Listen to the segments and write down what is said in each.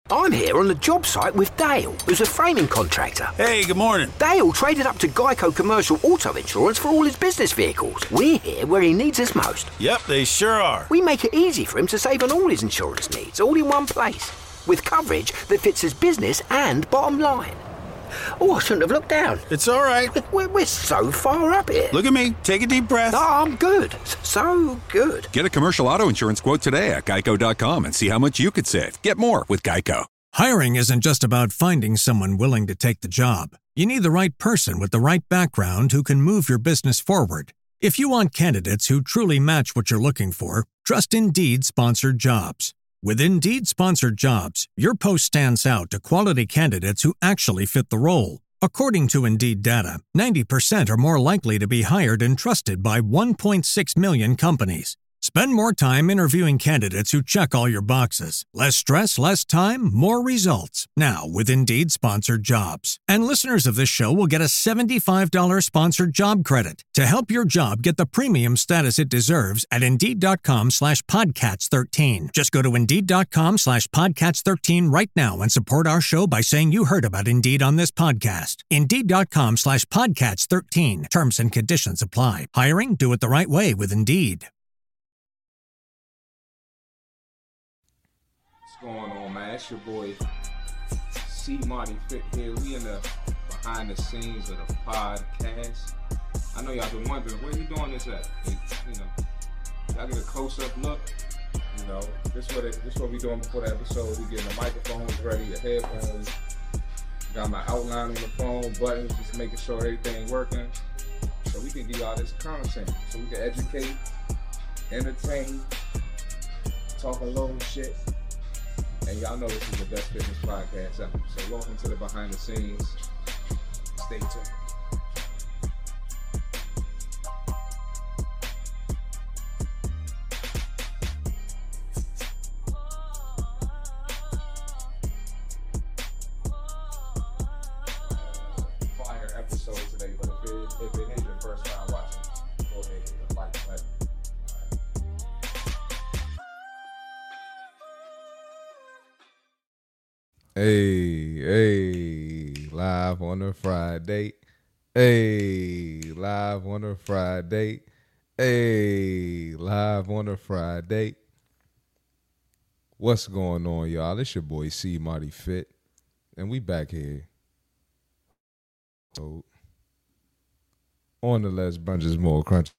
I'm here on the job site with Dale, who's a framing contractor. Hey, good morning. Dale traded up to Geico Commercial Auto Insurance for all his business vehicles. We're here where he needs us most. Yep, they sure are. We make it easy for him to save on all his insurance needs, all in one place, with coverage that fits his business and bottom line. Oh, I shouldn't have looked down. It's all right. We're so far up here. Look at me. Take a deep breath. Oh, I'm good. So good. Get a commercial auto insurance quote today at geico.com and see how much you could save. Get more with Geico. Hiring isn't just about finding someone willing to take the job. You need the right person with the right background who can move your business forward. If you want candidates who truly match what you're looking for, trust Indeed Sponsored Jobs. With Indeed Sponsored Jobs, your post stands out to quality candidates who actually fit the role. According to Indeed data, 90% are more likely to be hired and trusted by 1.6 million companies. Spend more time interviewing candidates who check all your boxes. Less stress, less time, more results. Now with Indeed Sponsored Jobs. And listeners of this show will get a $75 sponsored job credit to help your job get the premium status it deserves at Indeed.com/Podcats13. Just go to Indeed.com/Podcats13 right now and support our show by saying you heard about Indeed on this podcast. Indeed.com/Podcats13. Terms and conditions apply. Hiring? Do it the right way with Indeed. What's going on, man? It's your boy C. Marty Fit here. We in the behind the scenes of the podcast. I know y'all been wondering where you doing this at. Y'all get a close-up look. This what we doing before the episode. We getting the microphones ready, the headphones. Got my outline on the phone, buttons, just making sure everything working, so we can give y'all this content, so we can educate, entertain, talk a little shit. And y'all know this is the best fitness podcast ever. So welcome to the behind the scenes. Stay tuned. Fire episode today, but if it is your first time watching, go ahead and hit the like button. Hey, live on a Friday. Hey, live on a Friday. Hey, live on a Friday. What's going on, y'all? It's your boy C. Marty Fit, and we back here. So, on the Less Bunches More Crunch.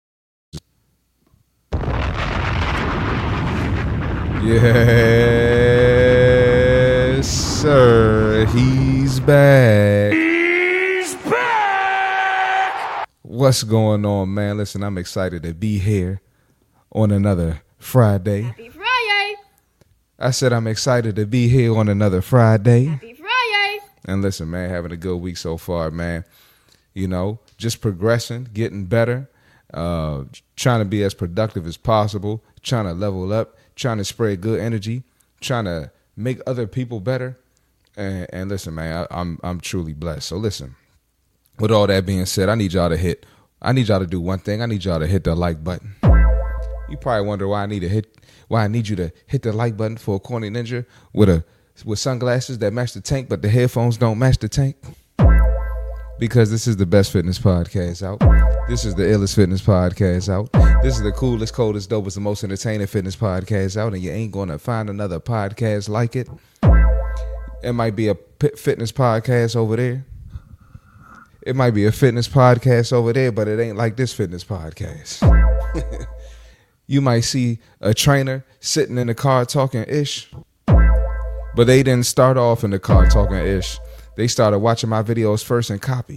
Yes, sir. He's back. He's back! What's going on, man? Listen, I'm excited to be here on another Friday. Happy Friday! I said I'm excited to be here on another Friday. Happy Friday! And listen, man, having a good week so far, man. Just progressing, getting better, trying to be as productive as possible, trying to level up, trying to spread good energy, trying to make other people better. And listen, man, I'm truly blessed. So listen, with all that being said, I need y'all to do one thing. I need y'all to hit the like button. You probably wonder why I need you to hit the like button for a corny ninja with sunglasses that match the tank, but the headphones don't match the tank. Because this is the best fitness podcast out. This is the illest fitness podcast out. This is the coolest, coldest, dopest, the most entertaining fitness podcast out, and you ain't going to find another podcast like it. It might be a fitness podcast over there. It might be a fitness podcast over there, but it ain't like this fitness podcast. You might see a trainer sitting in the car talking ish, but they didn't start off in the car talking ish. They started watching my videos first and copied.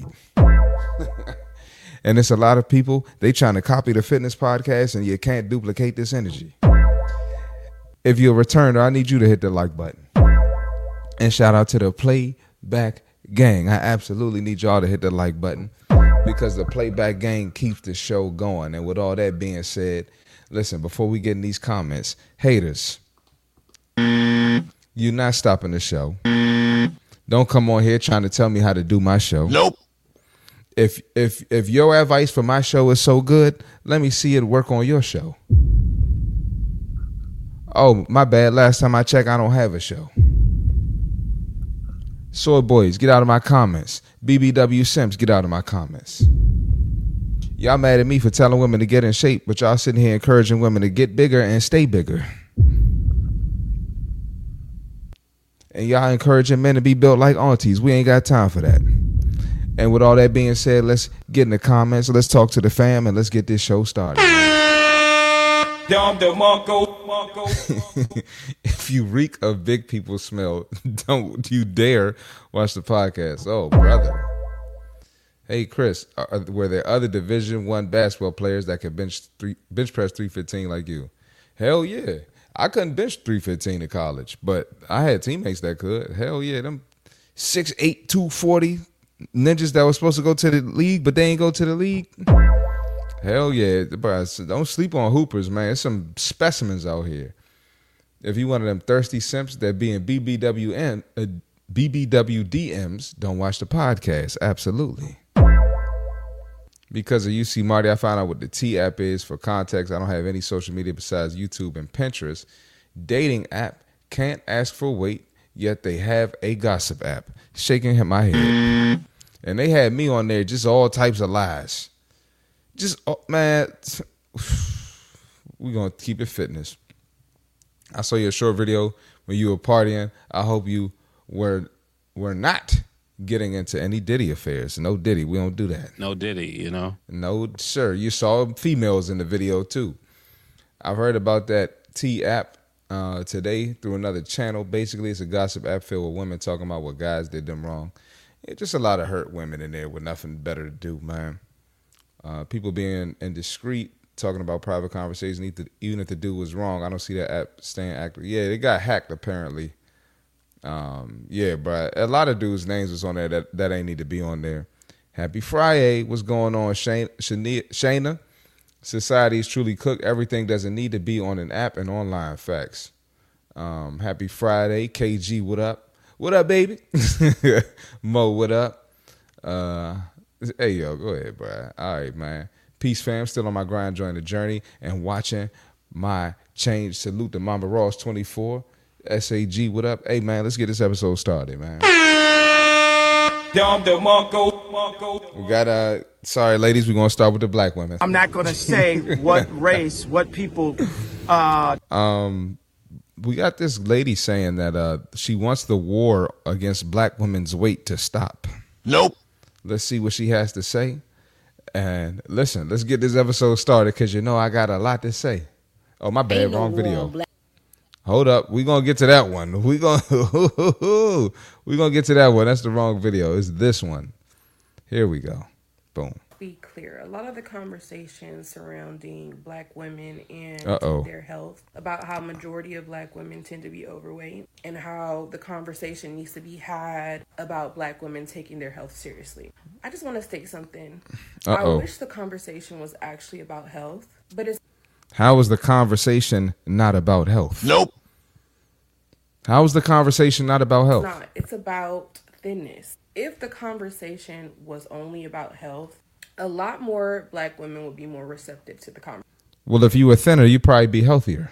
And it's a lot of people, they trying to copy the fitness podcast, and you can't duplicate this energy. If you're a returner, I need you to hit the like button. And shout out to the Playback Gang. I absolutely need y'all to hit the like button, because the Playback Gang keeps the show going. And with all that being said, listen, before we get in these comments, haters, you're not stopping the show. Don't come on here trying to tell me how to do my show. Nope. If your advice for my show is so good, let me see it work on your show. Oh, my bad. Last time I checked, I don't have a show. Soy Boys, get out of my comments. BBW Simps, get out of my comments. Y'all mad at me for telling women to get in shape, but y'all sitting here encouraging women to get bigger and stay bigger. And y'all encouraging men to be built like aunties. We ain't got time for that. And with all that being said, let's get in the comments. Let's talk to the fam and let's get this show started. If you reek of big people smell, don't you dare watch the podcast. Oh, brother. Hey, Chris, were there other Division I basketball players that could bench press 315 like you? Hell yeah. I couldn't bench 315 in college, but I had teammates that could. Hell yeah, them 6'8", 240 ninjas that were supposed to go to the league, but they ain't go to the league. Hell yeah, bro, don't sleep on hoopers, man. There's some specimens out here. If you one of them thirsty simps that be in BBW DMs, don't watch the podcast. Absolutely. Because of UC Marty, I found out what the T app is. For context, I don't have any social media besides YouTube and Pinterest. Dating app, can't ask for weight, yet they have a gossip app. Shaking my head. And they had me on there, just all types of lies. Just, man, we're going to keep it fitness. I saw your short video when you were partying. I hope you were not getting into any Diddy affairs. No Diddy. We don't do that. No Diddy, you know? No, sir. You saw females in the video, too. I've heard about that T app today through another channel. Basically, it's a gossip app filled with women talking about what guys did them wrong. It's just a lot of hurt women in there with nothing better to do, man. People being indiscreet, talking about private conversations, even if the dude was wrong. I don't see that app staying active. Yeah, they got hacked, apparently. Yeah, bro. A lot of dudes' names was on there that ain't need to be on there. Happy Friday. What's going on, Shayna? Society is truly cooked. Everything doesn't need to be on an app and online. Facts. Happy Friday. KG, what up? What up, baby? Mo, what up? Hey, yo, go ahead, bro. All right, man. Peace, fam. Still on my grind, enjoying the journey and watching my change. Salute to Mama Ross 24. SAG, what up? Hey, man, let's get this episode started, man. We got, sorry, ladies, we're going to start with the black women. I'm not going to say what race, what people. We got this lady saying that she wants the war against black women's weight to stop. Nope. Let's see what she has to say. And listen, let's get this episode started because, you know, I got a lot to say. Oh, my bad. Wrong video. Hold up. We're going to get to that one. We're going to get to that one. That's the wrong video. It's this one. Here we go. Boom. Be clear. A lot of the conversations surrounding black women and their health, about how majority of black women tend to be overweight, and how the conversation needs to be had about black women taking their health seriously. I just want to state something. I wish the conversation was actually about health, but it's... How is the conversation not about health? Nope. How is the conversation not about health? It's not. It's about thinness. If the conversation was only about health, a lot more black women would be more receptive to the conversation. Well, if you were thinner, you'd probably be healthier.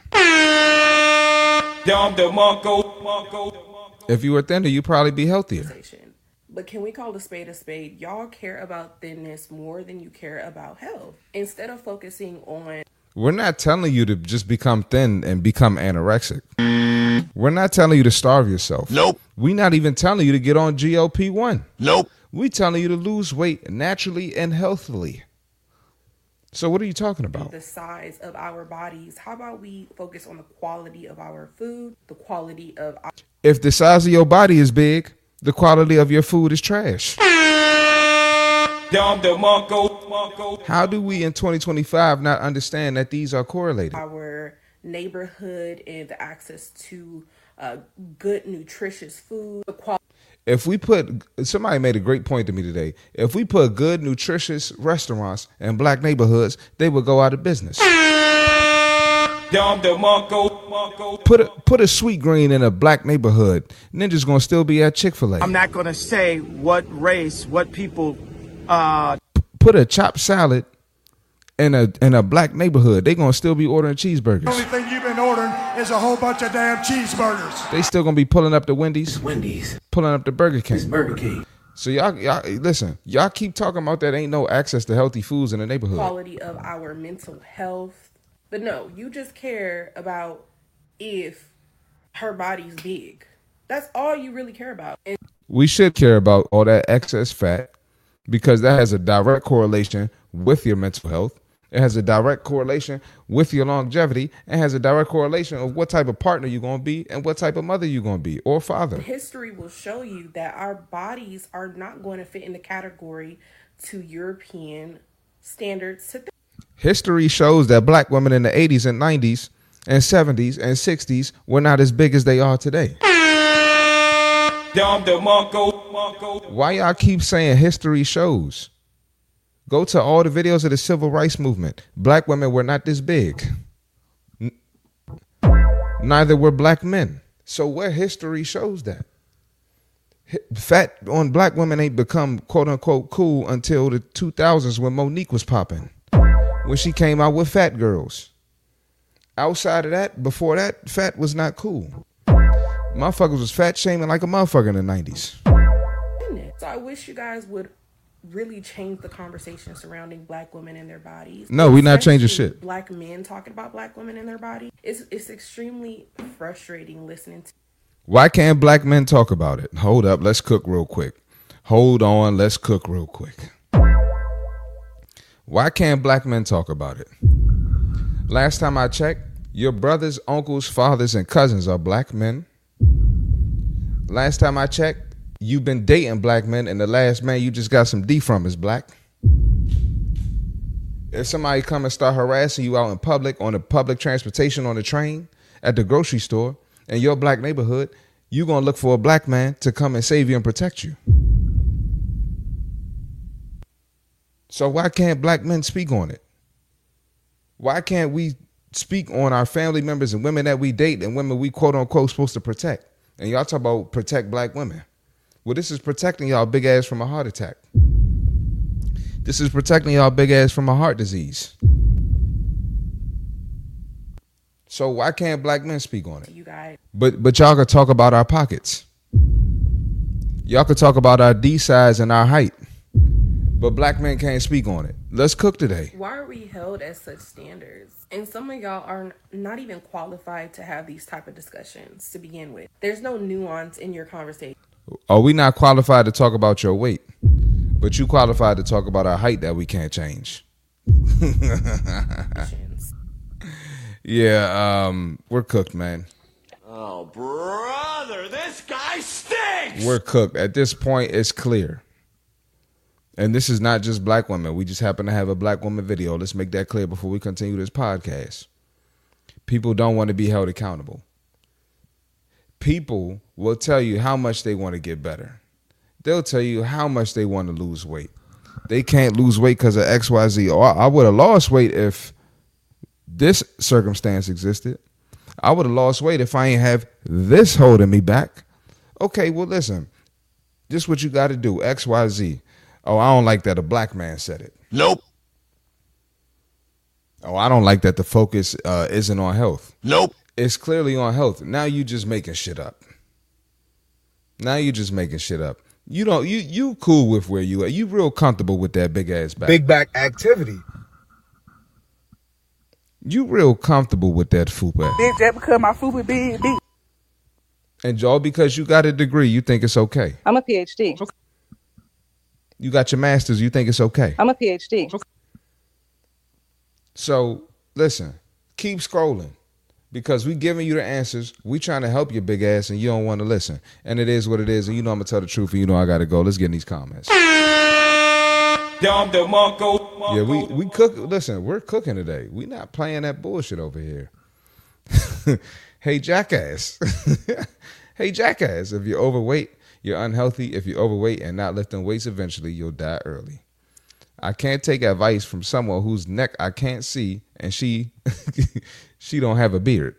If you were thinner, you'd probably be healthier. But can we call a spade a spade? Y'all care about thinness more than you care about health. Instead of focusing on... We're not telling you to just become thin and become anorexic. We're not telling you to starve yourself. Nope. We're not even telling you to get on GLP-1. Nope. We're telling you to lose weight naturally and healthily. So what are you talking about? The size of our bodies. How about we focus on the quality of our food, the quality of our... If the size of your body is big, the quality of your food is trash. How do we in 2025 not understand that these are correlated? Our neighborhood and the access to good, nutritious food. If we put, somebody made a great point to me today. If we put good, nutritious restaurants in black neighborhoods, they would go out of business. Put a Sweet Green in a black neighborhood, Ninja's gonna still be at Chick-fil-A. I'm not going to say what race, what people. Put a chopped salad in a black neighborhood, they gonna still be ordering cheeseburgers. Only thing you've been been ordering is a whole bunch of damn cheeseburgers. They still gonna be pulling up the Wendy's, pulling up the Burger King. It's Burger King. So y'all listen. Y'all keep talking about that ain't no access to healthy foods in the neighborhood. Quality of our mental health, but no, you just care about if her body's big. That's all you really care about. And we should care about all that excess fat because that has a direct correlation with your mental health. It has a direct correlation with your longevity. It has a direct correlation of what type of partner you're going to be and what type of mother you're going to be or father. History will show you that our bodies are not going to fit in the category to European standards. History shows that black women in the 80s and 90s and 70s and 60s were not as big as they are today. Why y'all keep saying history shows? Go to all the videos of the civil rights movement. Black women were not this big. Neither were black men. So where history shows that? Fat on black women ain't become quote unquote cool until the 2000s when Monique was popping. When she came out with Fat Girls. Outside of that, before that, fat was not cool. Motherfuckers was fat shaming like a motherfucker in the 90s. So I wish you guys would really change the conversation surrounding black women and their bodies. No, we're not changing shit. Black men talking about black women and their body. It's extremely frustrating listening to. Why can't black men talk about it? Hold up, let's cook real quick. Hold on, let's cook real quick. Why can't black men talk about it? Last time I checked, your brothers, uncles, fathers, and cousins are black men. Last time I checked, you've been dating black men, and the last man you just got some D from is black. If somebody come and start harassing you out in public, on the public transportation, on the train, at the grocery store, in your black neighborhood, you're going to look for a black man to come and save you and protect you. So why can't black men speak on it? Why can't we speak on our family members and women that we date and women we quote unquote supposed to protect? And y'all talk about protect black women. Well, this is protecting y'all big ass from a heart attack. This is protecting y'all big ass from a heart disease. So why can't black men speak on it? You guys. But y'all could talk about our pockets. Y'all could talk about our D size and our height. But black men can't speak on it. Let's cook today. Why are we held as such standards? And some of y'all are not even qualified to have these type of discussions to begin with. There's no nuance in your conversation. Are we not qualified to talk about your weight? But you qualified to talk about our height that we can't change. Yeah, we're cooked, man. Oh, brother, this guy stinks! We're cooked. At this point, it's clear. And this is not just black women. We just happen to have a black woman video. Let's make that clear before we continue this podcast. People don't want to be held accountable. People will tell you how much they want to get better. They'll tell you how much they want to lose weight. They can't lose weight because of XYZ. Or I would have lost weight if this circumstance existed. I would have lost weight if I ain't have this holding me back. Okay, well, listen. This is what you got to do. XYZ. Oh, I don't like that a black man said it. Nope. Oh, I don't like that the focus isn't on health. Nope. It's clearly on health. Now you just making shit up. You cool with where you at. You real comfortable with that big ass back. Big back activity. You real comfortable with that fupa. Bitch, that because my fupa big. And all because you got a degree, you think it's okay. I'm a PhD. Okay. You got your master's, you think it's okay. I'm a PhD. Okay. So, listen, keep scrolling. Because we giving you the answers. We trying to help your big ass and you don't want to listen. And it is what it is. And you know I'm going to tell the truth and you know I got to go. Let's get in these comments. Yeah, we cook. Listen, we're cooking today. We not playing that bullshit over here. Hey, jackass. Hey, jackass. If you're overweight, you're unhealthy. If you're overweight and not lifting weights, eventually you'll die early. I can't take advice from someone whose neck I can't see and she don't have a beard.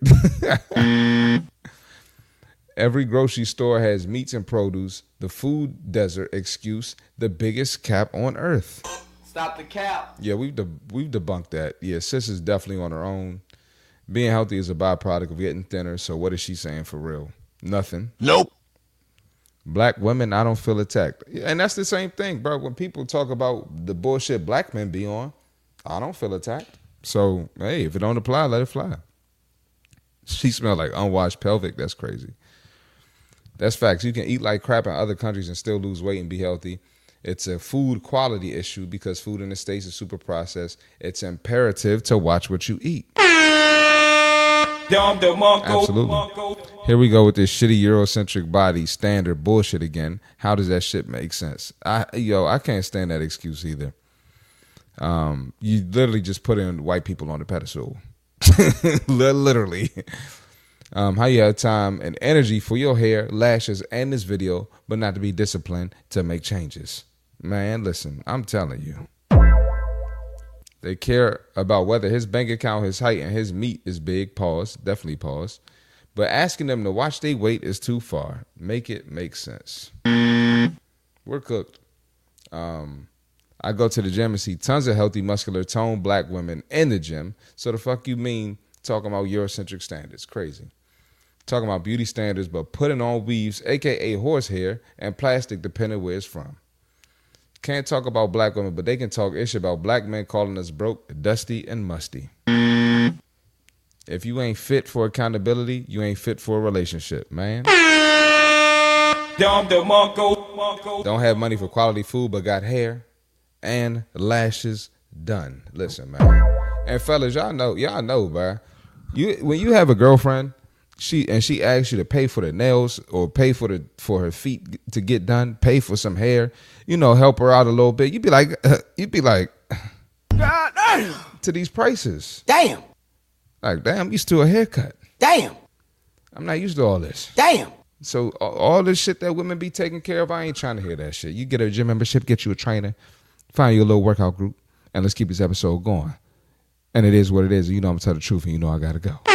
Every grocery store has meats and produce. The food desert excuse, the biggest cap on earth. Stop the cap. Yeah, we've debunked that. Yeah, sis is definitely on her own. Being healthy is a byproduct of getting thinner. So what is she saying for real? Nothing. Nope. Black women, I don't feel attacked. And that's the same thing, bro. When people talk about the bullshit black men be on, I don't feel attacked. So, hey, if it don't apply, let it fly. She smelled like unwashed pelvic. That's crazy. That's facts. You can eat like crap in other countries and still lose weight and be healthy. It's a food quality issue because food in the States is super processed. It's imperative to watch what you eat. Absolutely. Here we go with this shitty Eurocentric body standard bullshit again. How does that shit make sense? I can't stand that excuse either. You literally just put in white people on the pedestal. Literally. How you have time and energy for your hair, lashes, and this video, but not to be disciplined to make changes. Man, listen, I'm telling you. They care about whether his bank account, his height, and his meat is big. Pause. Definitely pause. But asking them to watch their weight is too far. Make it make sense. We're cooked. I go to the gym and see tons of healthy, muscular, toned black women in the gym. So the fuck you mean talking about Eurocentric standards? Crazy. Talking about beauty standards, but putting on weaves, a.k.a. horsehair, and plastic depending where it's from. Can't talk about black women, but they can talk ish about black men calling us broke, dusty, and musty. If you ain't fit for accountability, you ain't fit for a relationship, man. Don't have money for quality food, but got hair and lashes done. Listen, man. And fellas, y'all know, bro. When you have a girlfriend, she asks you to pay for the nails or pay for her feet to get done, pay for some hair, help her out a little bit. You'd be like, God damn, to these prices. Damn. Like, damn, I'm used to a haircut. Damn. I'm not used to all this. Damn. So all this shit that women be taking care of, I ain't trying to hear that shit. You get a gym membership, get you a trainer, find you a little workout group, and let's keep this episode going. And it is what it is. I'm going to tell the truth, and I got to go.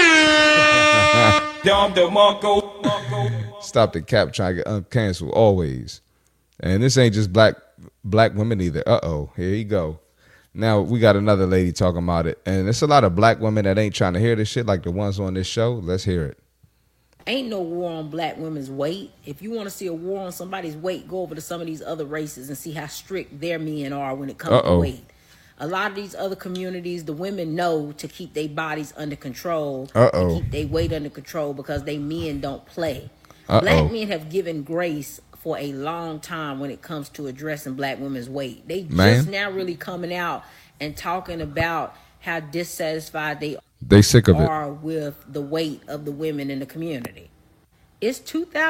Stop the cap trying to get uncanceled always. And this ain't just black women either. Uh-oh, here you go. Now we got another lady talking about it. And there's a lot of black women that ain't trying to hear this shit like the ones on this show. Let's hear it. Ain't no war on black women's weight. If you want to see a war on somebody's weight, go over to some of these other races and see how strict their men are when it comes to weight. A lot of these other communities, the women know to keep their bodies under control, to keep their weight under control because they men don't play. Black men have given grace for a long time when it comes to addressing black women's weight. They just now really coming out and talking about how dissatisfied they sick of are with the weight of the women in the community. It's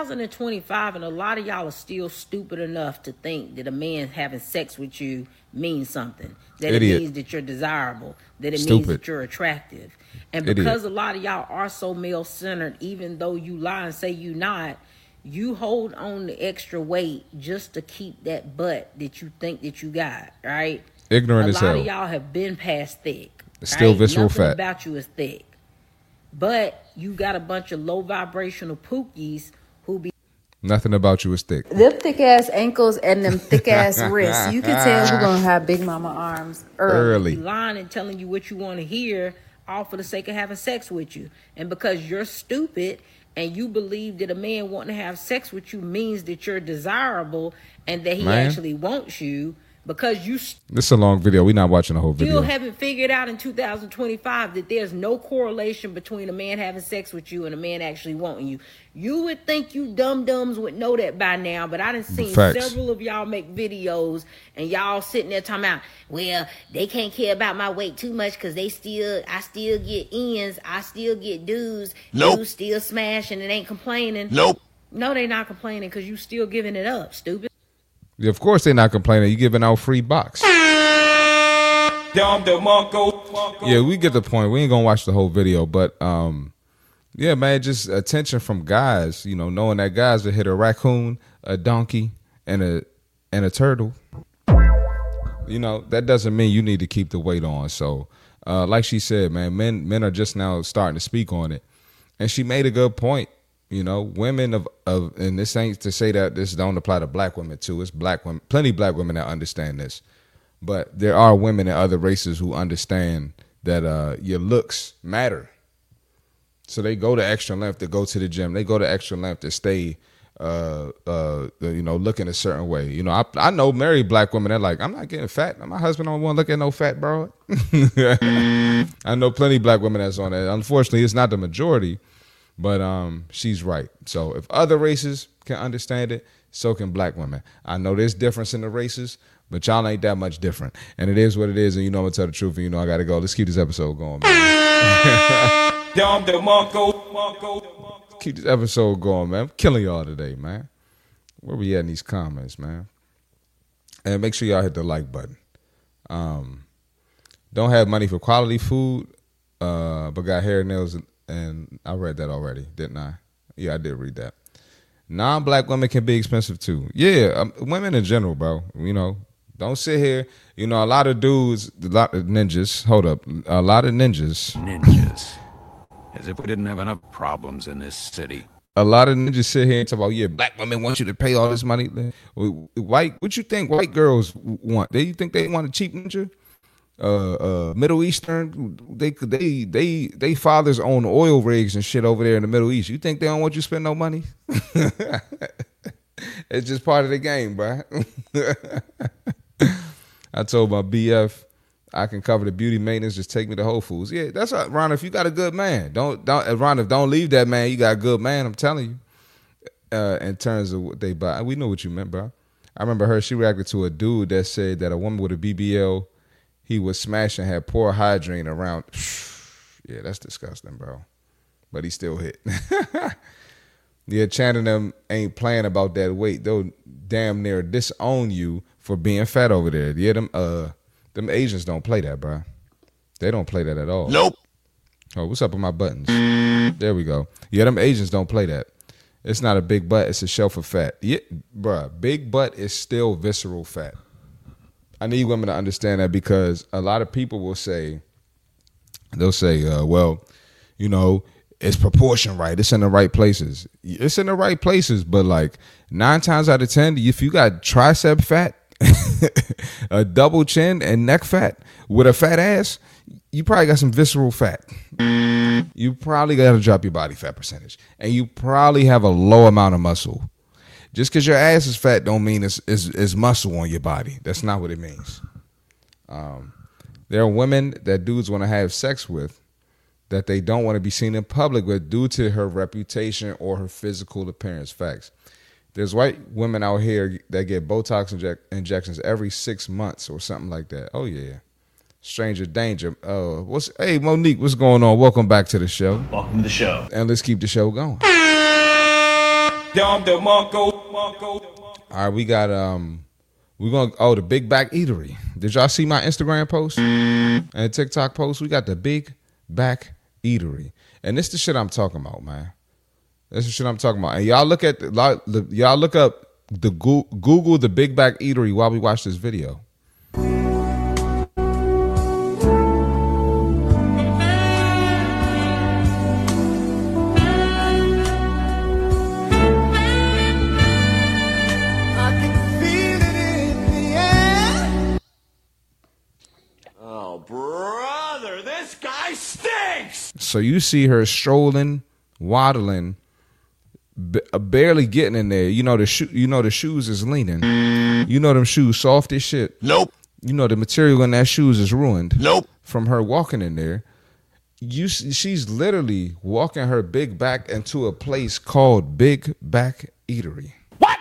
2025 and a lot of y'all are still stupid enough to think that a man having sex with you means something. That Idiot. It means that you're desirable. That it means that you're attractive. And because a lot of y'all are so male-centered, even though you lie and say you not, you hold on to extra weight just to keep that butt that you think that you got, right? Ignorant as hell. A lot of y'all have been past thick. It's still visceral Nothing fat. About you is thick. But you got a bunch of low vibrational pookies who be nothing about you is thick. Them thick ass ankles and them thick ass wrists. You can tell we're gonna have big mama arms early. Lying and telling you what you want to hear, all for the sake of having sex with you. And because you're stupid and you believe that a man wanting to have sex with you means that you're desirable and that he actually wants you. Because this is a long video. We're not watching the whole video. Still haven't figured out in 2025 that there's no correlation between a man having sex with you and a man actually wanting you. You would think you dum-dums would know that by now, but I done seen several of y'all make videos and y'all sitting there talking about, well, they can't care about my weight too much because I still get ends, I still get dudes, dudes still smashing and ain't complaining. No, they not complaining because you still giving it up, stupid. Yeah, of course they're not complaining. You giving out free box. Yeah, we get the point. We ain't gonna watch the whole video, but yeah, man, just attention from guys. Knowing that guys will hit a raccoon, a donkey, and a turtle. That doesn't mean you need to keep the weight on. So, like she said, man, men are just now starting to speak on it, and she made a good point. Women of and this ain't to say that this don't apply to black women too. It's black women, plenty of black women that understand this, but there are women in other races who understand that your looks matter. So they go to extra length to go to the gym. They go to extra length to stay, looking a certain way. You know, I know married black women that like, I'm not getting fat. My husband don't want to look at no fat broad. I know plenty of black women that's on that. Unfortunately, it's not the majority, but she's right. So if other races can understand it, so can black women. I know there's difference in the races, but y'all ain't that much different. And it is what it is, and you know I'm going to tell the truth, and you know I got to go. Let's keep this episode going, man. Keep this episode going, man. I'm killing y'all today, man. Where we at in these comments, man? And make sure y'all hit the like button. Don't have money for quality food, but got hair, nails, and I read that already, didn't I? Yeah, I did read that. Non-black women can be expensive too. Yeah, women in general, bro. You know, don't sit here. You know, a lot of dudes, a lot of ninjas. Hold up, a lot of ninjas. Ninjas. As if we didn't have enough problems in this city. A lot of ninjas sit here and talk about, yeah, black women want you to pay all this money. What you think white girls want? Do you think they want a cheap ninja? Middle Eastern, they fathers own oil rigs and shit over there in the Middle East. You think they don't want you to spend no money? It's just part of the game, bro. I told my BF, I can cover the beauty maintenance. Just take me to Whole Foods. Yeah, that's right, Ron. If you got a good man, don't leave that man. You got a good man. I'm telling you. In terms of what they buy, we know what you meant, bro. I remember her. She reacted to a dude that said that a woman with a BBL, he was smashing, had poor hygiene around. Yeah, that's disgusting, bro. But he still hit. Yeah, Channing them ain't playing about that weight. They'll damn near disown you for being fat over there. Yeah, them Asians don't play that, bro. They don't play that at all. Nope. Oh, what's up with my buttons? There we go. Yeah, them Asians don't play that. It's not a big butt. It's a shelf of fat. Yeah, bro, big butt is still visceral fat. I need women to understand that because a lot of people will say, well, you know, it's proportion right. It's in the right places. It's in the right places, but like 9 times out of 10, if you got tricep fat, a double chin and neck fat with a fat ass, you probably got some visceral fat. You probably got to drop your body fat percentage, and you probably have a low amount of muscle. Just because your ass is fat don't mean it's muscle on your body. That's not what it means. There are women that dudes want to have sex with that they don't want to be seen in public with due to her reputation or her physical appearance. Facts. There's white women out here that get Botox injections every 6 months or something like that. Oh, yeah. Stranger danger. Hey, Monique, what's going on? Welcome back to the show. Welcome to the show. And let's keep the show going. All right, we got the Big Back Eatery. Did y'all see my Instagram post and TikTok post? We got the Big Back Eatery, and this the shit I'm talking about, man. This is shit I'm talking about. And y'all look at y'all look up the Google the Big Back Eatery while we watch this video. Brother, this guy stinks! So you see her strolling, waddling, barely getting in there. You know the shoes is leaning. You know them shoes soft as shit. Nope. You know the material in that shoes is ruined. Nope. From her walking in there. She's literally walking her big back into a place called Big Back Eatery. What?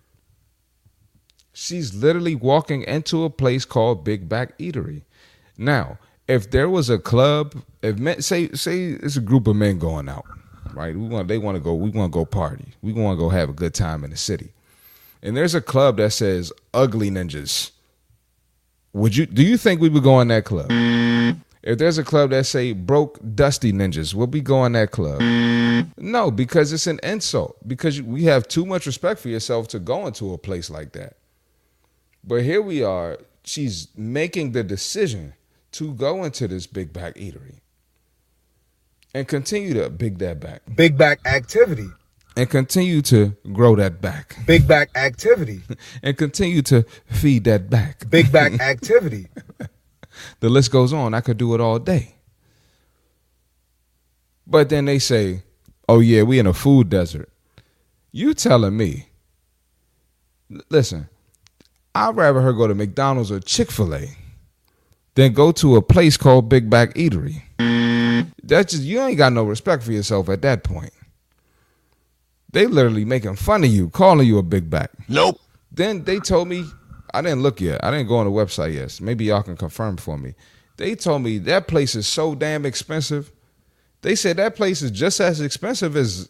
She's literally walking into a place called Big Back Eatery. Now, if there was a club, say it's a group of men going out, right? We want to go party. We want to go have a good time in the city. And there's a club that says Ugly Ninjas. Do you think we would go in that club? If there's a club that say Broke Dusty Ninjas, would we go in that club? No, because it's an insult. Because we have too much respect for yourself to go into a place like that. But here we are. She's making the decision to go into this Big Back Eatery and continue to big that back. Big back activity. And continue to grow that back. Big back activity. And continue to feed that back. Big back activity. The list goes on. I could do it all day. But then they say, oh, yeah, we in a food desert. You telling me, listen, I'd rather her go to McDonald's or Chick-fil-A than go to a place called Big Back Eatery. That's just, you ain't got no respect for yourself at that point. They literally making fun of you, calling you a Big Back. Nope. Then they told me, I didn't look yet. I didn't go on the website yet. Maybe y'all can confirm for me. They told me that place is so damn expensive. They said that place is just as expensive as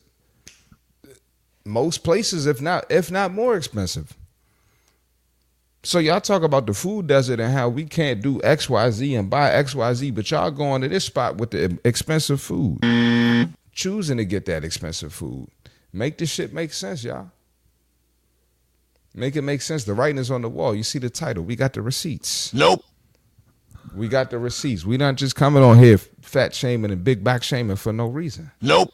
most places, if not more expensive. So y'all talk about the food desert and how we can't do XYZ and buy XYZ, but y'all going to this spot with the expensive food, choosing to get that expensive food. Make this shit make sense, y'all. Make it make sense. The writing is on the wall. You see the title. We got the receipts. Nope. We got the receipts. We not just coming on here fat shaming and big back shaming for no reason. Nope.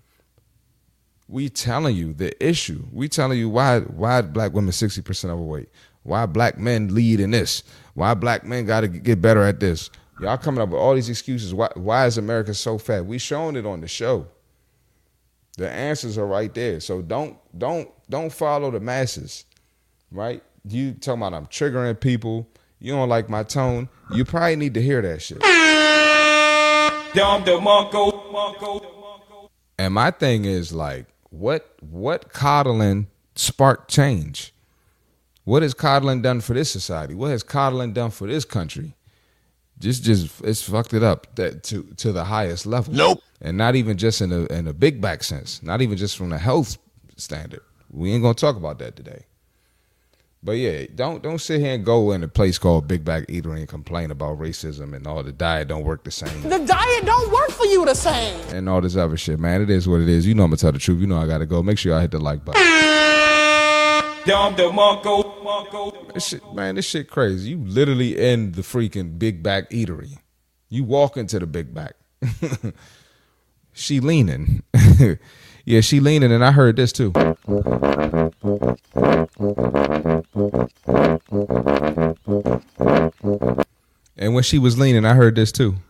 We telling you the issue. We telling you why black women 60% overweight. Why black men lead in this. Why black men got to get better at this. Y'all coming up with all these excuses. Why is America so fat? We showing it on the show. The answers are right there. So don't follow the masses, right? You talking about I'm triggering people. You don't like my tone. You probably need to hear that shit. And my thing is like, what coddling sparked change? What has coddling done for this society? What has coddling done for this country? Just it's fucked it up that to the highest level. Nope. And not even just in a big back sense. Not even just from the health standard. We ain't gonna talk about that today. But yeah, don't sit here and go in a place called Big Back Eatery and complain about racism and all the diet don't work the same. The diet don't work for you the same. And all this other shit, man. It is what it is. You know I'm gonna tell the truth. You know I gotta go. Make sure y'all hit the like button. This shit crazy. You literally in the freaking Big Back Eatery. You walk into the Big Back. She leaning. Yeah, she leaning, and I heard this too. And when she was leaning, I heard this too.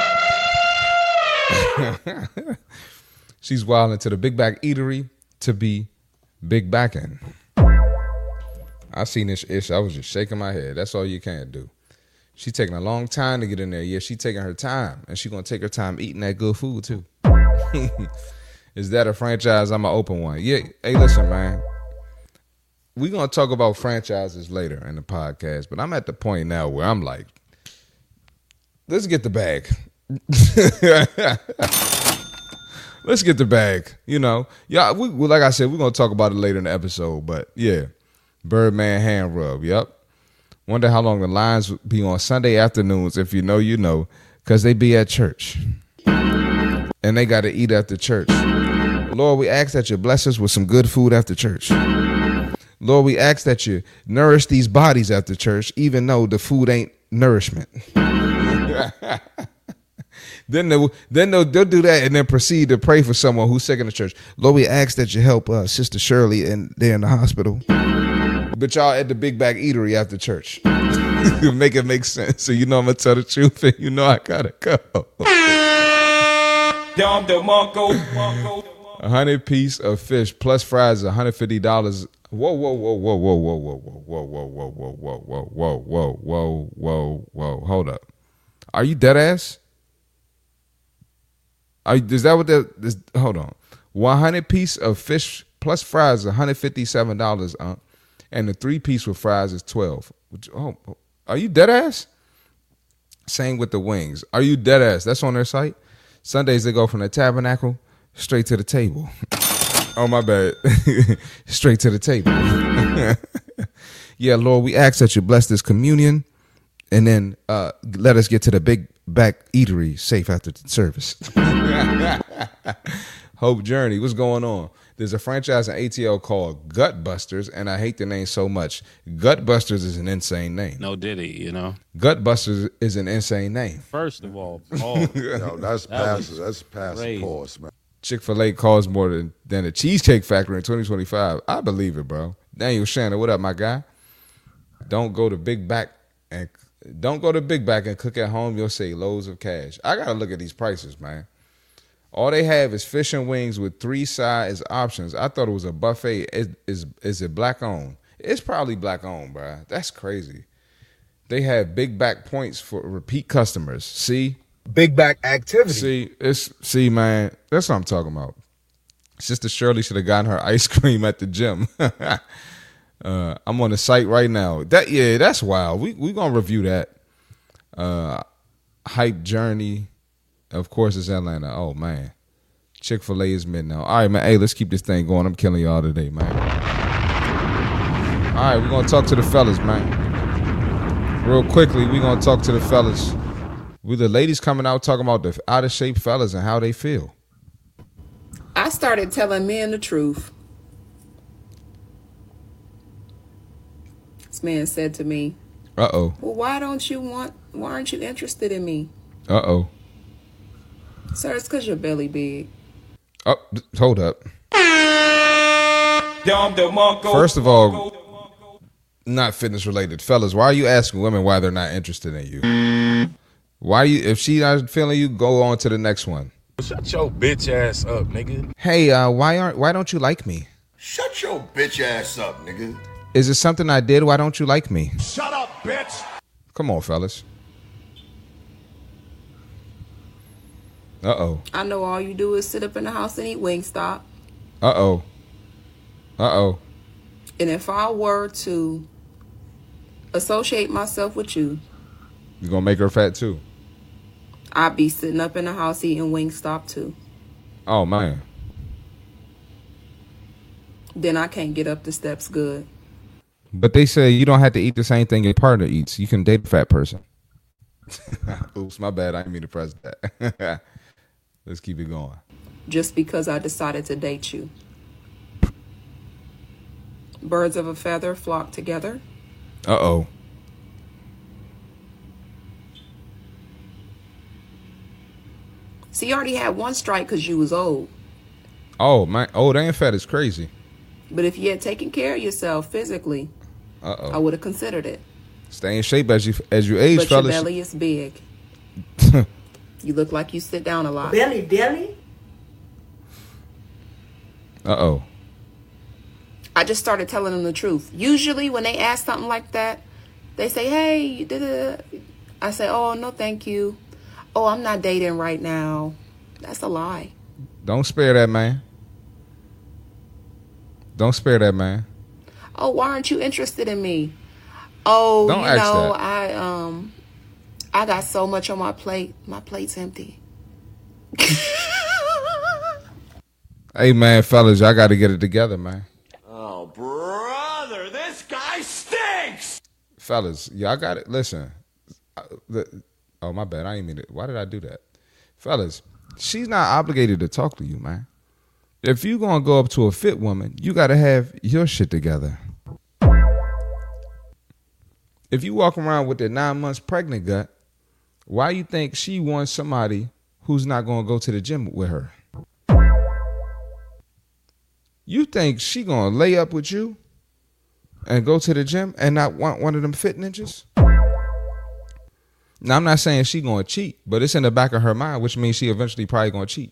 She's wilding to the Big Back Eatery to be big backing. I seen this ish. I was just shaking my head. That's all you can do. She taking a long time to get in there. Yeah, she taking her time, and she gonna take her time eating that good food too. Is that a franchise? I'm gonna open one. Yeah. Hey, listen, man. We're gonna talk about franchises later in the podcast, but I'm at the point now where I'm like, let's get the bag. Let's get the bag. You know, yeah. Like I said, we're gonna talk about it later in the episode. But yeah, Birdman hand rub. Yep. Wonder how long the lines be on Sunday afternoons. If you know, you know, because they be at church and they got to eat after church. Lord, we ask that you bless us with some good food after church. Lord, we ask that you nourish these bodies after church, even though the food ain't nourishment. Then they'll do that and then proceed to pray for someone who's sick in the church. Lord, we ask that you help Sister Shirley and they're in the hospital. But y'all at the Big Back Eatery after church. Make it make sense. So you know I'm going to tell the truth and you know I got to go. 100 piece of fish plus fries, $150. Whoa, whoa, whoa, whoa, whoa, whoa, whoa, whoa, whoa, whoa, whoa, whoa, whoa, whoa, whoa, whoa, whoa, whoa. Hold up. Are you dead ass? Is that what that? Hold on. 100 piece of fish plus fries, $157. And the 3-piece with fries is $12. Oh, are you dead ass? Same with the wings. Are you dead ass? That's on their site. Sundays they go from the tabernacle straight to the table. Oh, my bad. Straight to the table. Yeah, Lord, we ask that you bless this communion and then let us get to the Big Back Eatery safe after the service. Hope Journey, what's going on? There's a franchise in ATL called Gutbusters, and I hate the name so much. Gutbusters is an insane name. No diddy, you know. Gutbusters is an insane name. First of all, Paul. No, that's past pause, man. Chick-fil-A costs more than a Cheesecake Factory in 2025. I believe it, bro. Daniel Shannon, what up, my guy? Don't go to Big Back and cook at home. You'll save loads of cash. I gotta look at these prices, man. All they have is fish and wings with 3 sides options. I thought it was a buffet. Is it black owned? It's probably black owned, bro. That's crazy. They have big back points for repeat customers. See? Big back activity. See, man, that's what I'm talking about. Sister Shirley should have gotten her ice cream at the gym. I'm on the site right now. That's wild. We gonna review that. Hype Journey, of course, it's Atlanta. Oh man, Chick-fil-A is mid now. All right, man. Hey, let's keep this thing going. I'm killing y'all today, man. All right, we're gonna talk to the fellas, man. Real quickly, we're gonna talk to the fellas. We the ladies coming out talking about the out of shape fellas and how they feel. I started telling men the truth. This man said to me, "Uh-oh. Well, why aren't you interested in me?" Uh-oh. Sir, it's because your belly big. Oh, hold up. First of all, not fitness related. Fellas, why are you asking women why they're not interested in you? Why if she not feeling you, go on to the next one. Shut your bitch ass up, nigga. Hey, why don't you like me? Shut your bitch ass up, nigga. Is it something I did? Why don't you like me? Shut up, bitch. Come on, fellas. Uh-oh. I know all you do is sit up in the house and eat Wingstop. Uh-oh. Uh-oh. And if I were to associate myself with you, you gonna make her fat too? I'd be sitting up in the house eating Wingstop too. Oh, man. Then I can't get up the steps good. But they say you don't have to eat the same thing your partner eats. You can date a fat person. Oops, my bad. I didn't mean to press that. Let's keep it going. Just because I decided to date you. Birds of a feather flock together. Uh-oh. See, you already had one strike because you was old. Oh, my old and fat is crazy. But if you had taken care of yourself physically, I would have considered it. Stay in shape as you age, but fellas. Your belly is big. You look like you sit down a lot. Belly? Uh-oh. I just started telling them the truth. Usually when they ask something like that, they say, hey, I say, oh, no, thank you. Oh, I'm not dating right now. That's a lie. Don't spare that man. Don't spare that man. Oh, why aren't you interested in me? Oh, don't you know, that. I got so much on my plate. My plate's empty. Hey, man, fellas, y'all got to get it together, man. Oh, brother, this guy stinks! Fellas, y'all got it. Listen. Oh, my bad. I didn't mean it. Why did I do that? Fellas, she's not obligated to talk to you, man. If you going to go up to a fit woman, you got to have your shit together. If you walk around with that 9 months pregnant gut, why you think she wants somebody who's not going to go to the gym with her? You think she going to lay up with you and go to the gym and not want one of them fit ninjas? Now, I'm not saying she going to cheat, but it's in the back of her mind, which means she eventually probably going to cheat.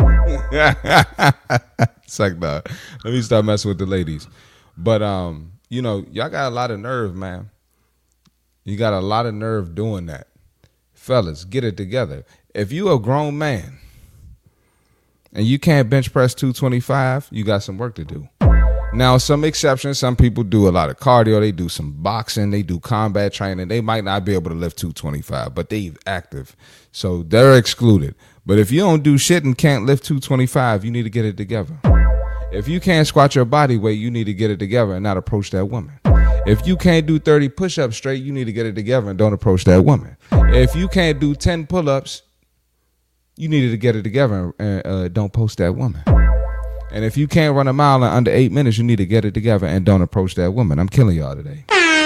It's like, nah, let me stop messing with the ladies. But, you know, y'all got a lot of nerve, man. You got a lot of nerve doing that. Fellas, get it together. If you a grown man and you can't bench press 225, you got some work to do. Now, some exceptions, some people do a lot of cardio. They do some boxing. They do combat training. They might not be able to lift 225, but they active. So they're excluded. But if you don't do shit and can't lift 225, you need to get it together. If you can't squat your body weight, you need to get it together and not approach that woman. If you can't do 30 push-ups straight, you need to get it together and don't approach that woman. If you can't do 10 pull-ups, you need to get it together and don't post that woman. And if you can't run a mile in under 8 minutes, you need to get it together and don't approach that woman. I'm killing y'all today.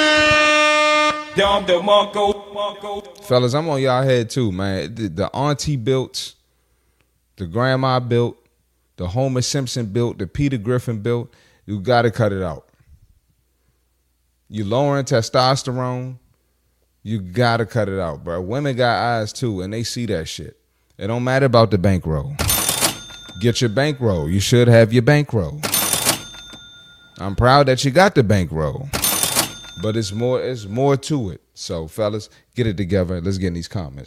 Fellas, I'm on y'all head too, man. The auntie built, the grandma built, the Homer Simpson built, the Peter Griffin built. You got to cut it out. You lowering testosterone, you got to cut it out, bro. Women got eyes too, and they see that shit. It don't matter about the bankroll. Get your bankroll. You should have your bankroll. I'm proud that you got the bankroll. But it's more to it. So, fellas, get it together. Let's get in these comments.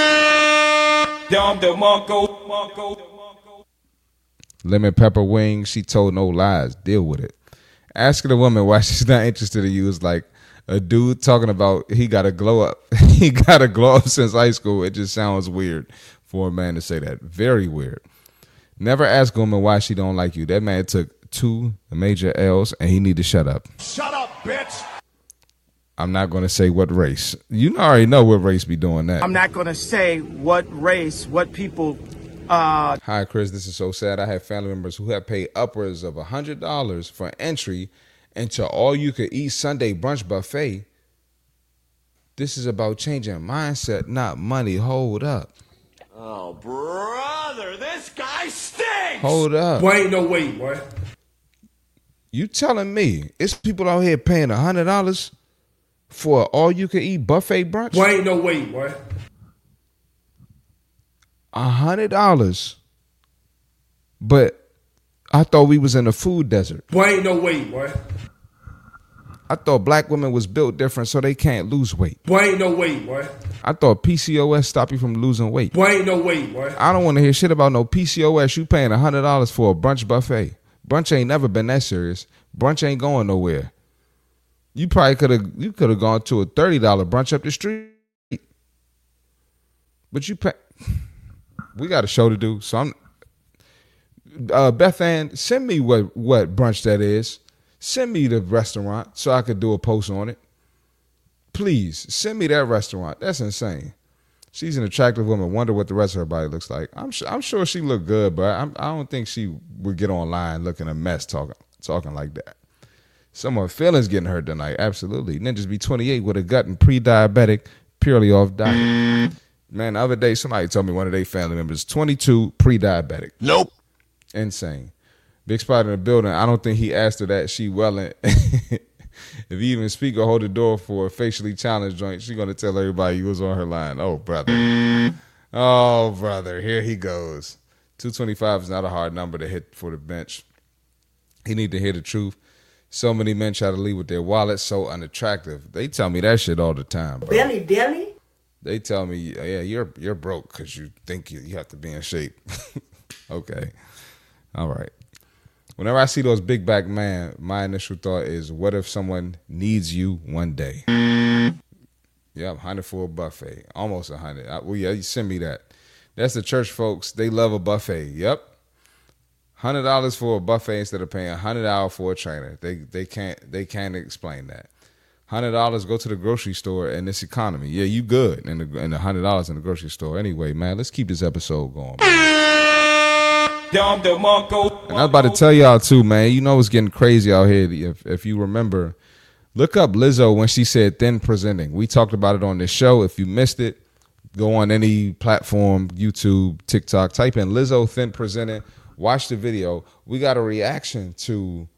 Lemon pepper wings. She told no lies. Deal with it. Asking a woman why she's not interested in you is like a dude talking about he got a glow up. He got a glow up since high school. It just sounds weird for a man to say that. Very weird. Never ask a woman why she don't like you. That man took 2 major L's and he need to shut up. Shut up, bitch. I'm not going to say what race. You already know what race be doing that. I'm not going to say what race, what people. Hi, Chris. This is so sad. I have family members who have paid upwards of $100 for entry into all-you-can-eat Sunday brunch buffet. This is about changing mindset, not money. Hold up. Oh, brother, this guy stinks! Hold up. Boy, ain't no way, boy. You telling me it's people out here paying $100 for all-you-can-eat buffet brunch? Boy, ain't no way, boy. $100, but I thought we was in a food desert. Boy, ain't no way, boy. I thought black women was built different so they can't lose weight. Boy, ain't no way, boy. I thought PCOS stopped you from losing weight. Boy, ain't no way, boy. I don't want to hear shit about no PCOS. You paying $100 for a brunch buffet. Brunch ain't never been that serious. Brunch ain't going nowhere. You probably could have gone to a $30 brunch up the street. But you pay. We got a show to do, so I'm. Beth Ann, send me what brunch that is. Send me the restaurant so I could do a post on it. Please send me that restaurant. That's insane. She's an attractive woman. Wonder what the rest of her body looks like. I'm sure she looked good, but I don't think she would get online looking a mess talking like that. Some of her feelings getting hurt tonight. Absolutely. Ninjas be 28 with a gut and pre-diabetic, purely off diet. Man, the other day, somebody told me one of their family members, 22, pre-diabetic. Nope. Insane. Big spot in the building. I don't think he asked her that. She welling. If you even speak or hold the door for a facially challenged joint, she going to tell everybody you was on her line. Oh, brother. Oh, brother. Here he goes. 225 is not a hard number to hit for the bench. He need to hear the truth. So many men try to leave with their wallets so unattractive. They tell me that shit all the time, bro. Belly? They tell me, yeah, you're broke because you think you have to be in shape. Okay. All right. Whenever I see those big back men, my initial thought is, what if someone needs you one day? Yep, 100 for a buffet. Almost 100. Well, yeah, you send me that. That's the church folks. They love a buffet. Yep. $100 for a buffet instead of paying $100 for a trainer. They can't explain that. $100 go to the grocery store in this economy. Yeah, you good in the $100 in the grocery store. Anyway, man, let's keep this episode going. And I was about to tell y'all too, man. You know it's getting crazy out here. If you remember, look up Lizzo when she said thin presenting. We talked about it on this show. If you missed it, go on any platform, YouTube, TikTok, type in Lizzo thin presenting. Watch the video. We got a reaction to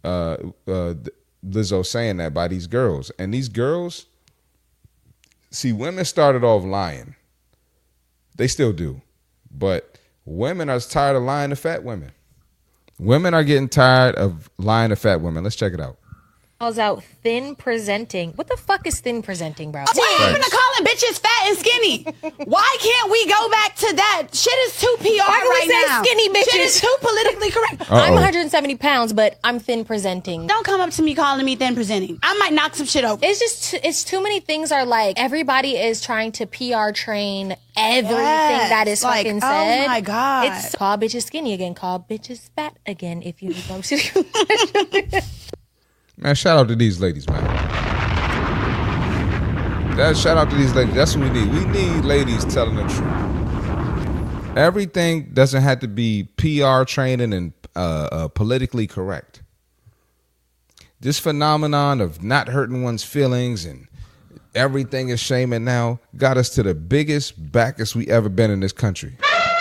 Lizzo saying that by these girls. And these girls, see, women started off lying. They still do. But women are tired of lying to fat women. Women are getting tired of lying to fat women. Let's check it out. Calls out thin presenting. What the fuck is thin presenting, bro? Why are you gonna calling bitches fat and skinny? Why can't we go back to that? Shit is too PR right now. Skinny bitches. Shit is too politically correct. I'm 170 pounds, but I'm thin presenting. Don't come up to me calling me thin presenting. I might knock some shit over. It's just, it's too many things are like, everybody is trying to PR train everything that is like, fucking said. Oh my God. It's call bitches skinny again, call bitches fat again if you need them. Man, shout out to these ladies, man. Shout out to these ladies. That's what we need. We need ladies telling the truth. Everything doesn't have to be PR training and politically correct. This phenomenon of not hurting one's feelings and everything is shaming now got us to the biggest backers we ever been in this country.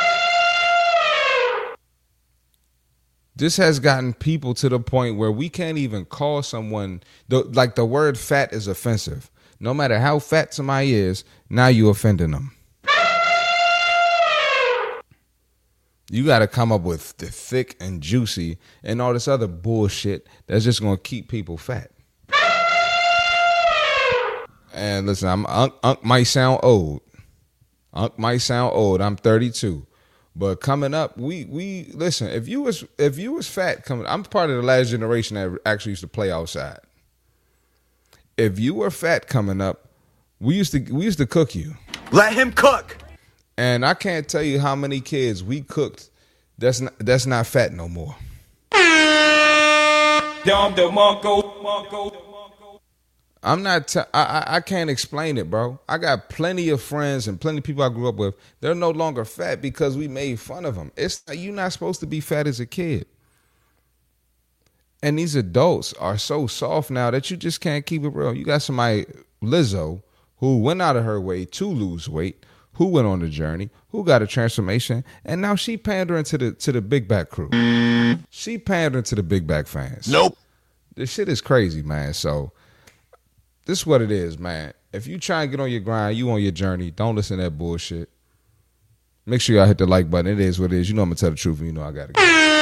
This has gotten people to the point where we can't even call someone, like the word fat is offensive. No matter how fat somebody is, now you offending them. You got to come up with the thick and juicy and all this other bullshit that's just going to keep people fat. And listen, Unc might sound old. I'm 32. But coming up, we listen, if you was fat coming, I'm part of the last generation that actually used to play outside. If you were fat coming up, we used to cook you. Let him cook. And I can't tell you how many kids we cooked that's not fat no more. I can't explain it, bro. I got plenty of friends and plenty of people I grew up with. They're no longer fat because we made fun of them. You're not supposed to be fat as a kid. And these adults are so soft now that you just can't keep it real. You got somebody, Lizzo, who went out of her way to lose weight, who went on the journey, who got a transformation, and now she pandering to the big back crew. She pandering to the big back fans. Nope. This shit is crazy, man. So this is what it is, man. If you try and get on your grind, you on your journey, don't listen to that bullshit. Make sure y'all hit the like button. It is what it is. You know I'm going to tell the truth, and you know I got to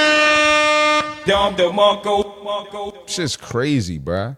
go. Shit's crazy, bruh.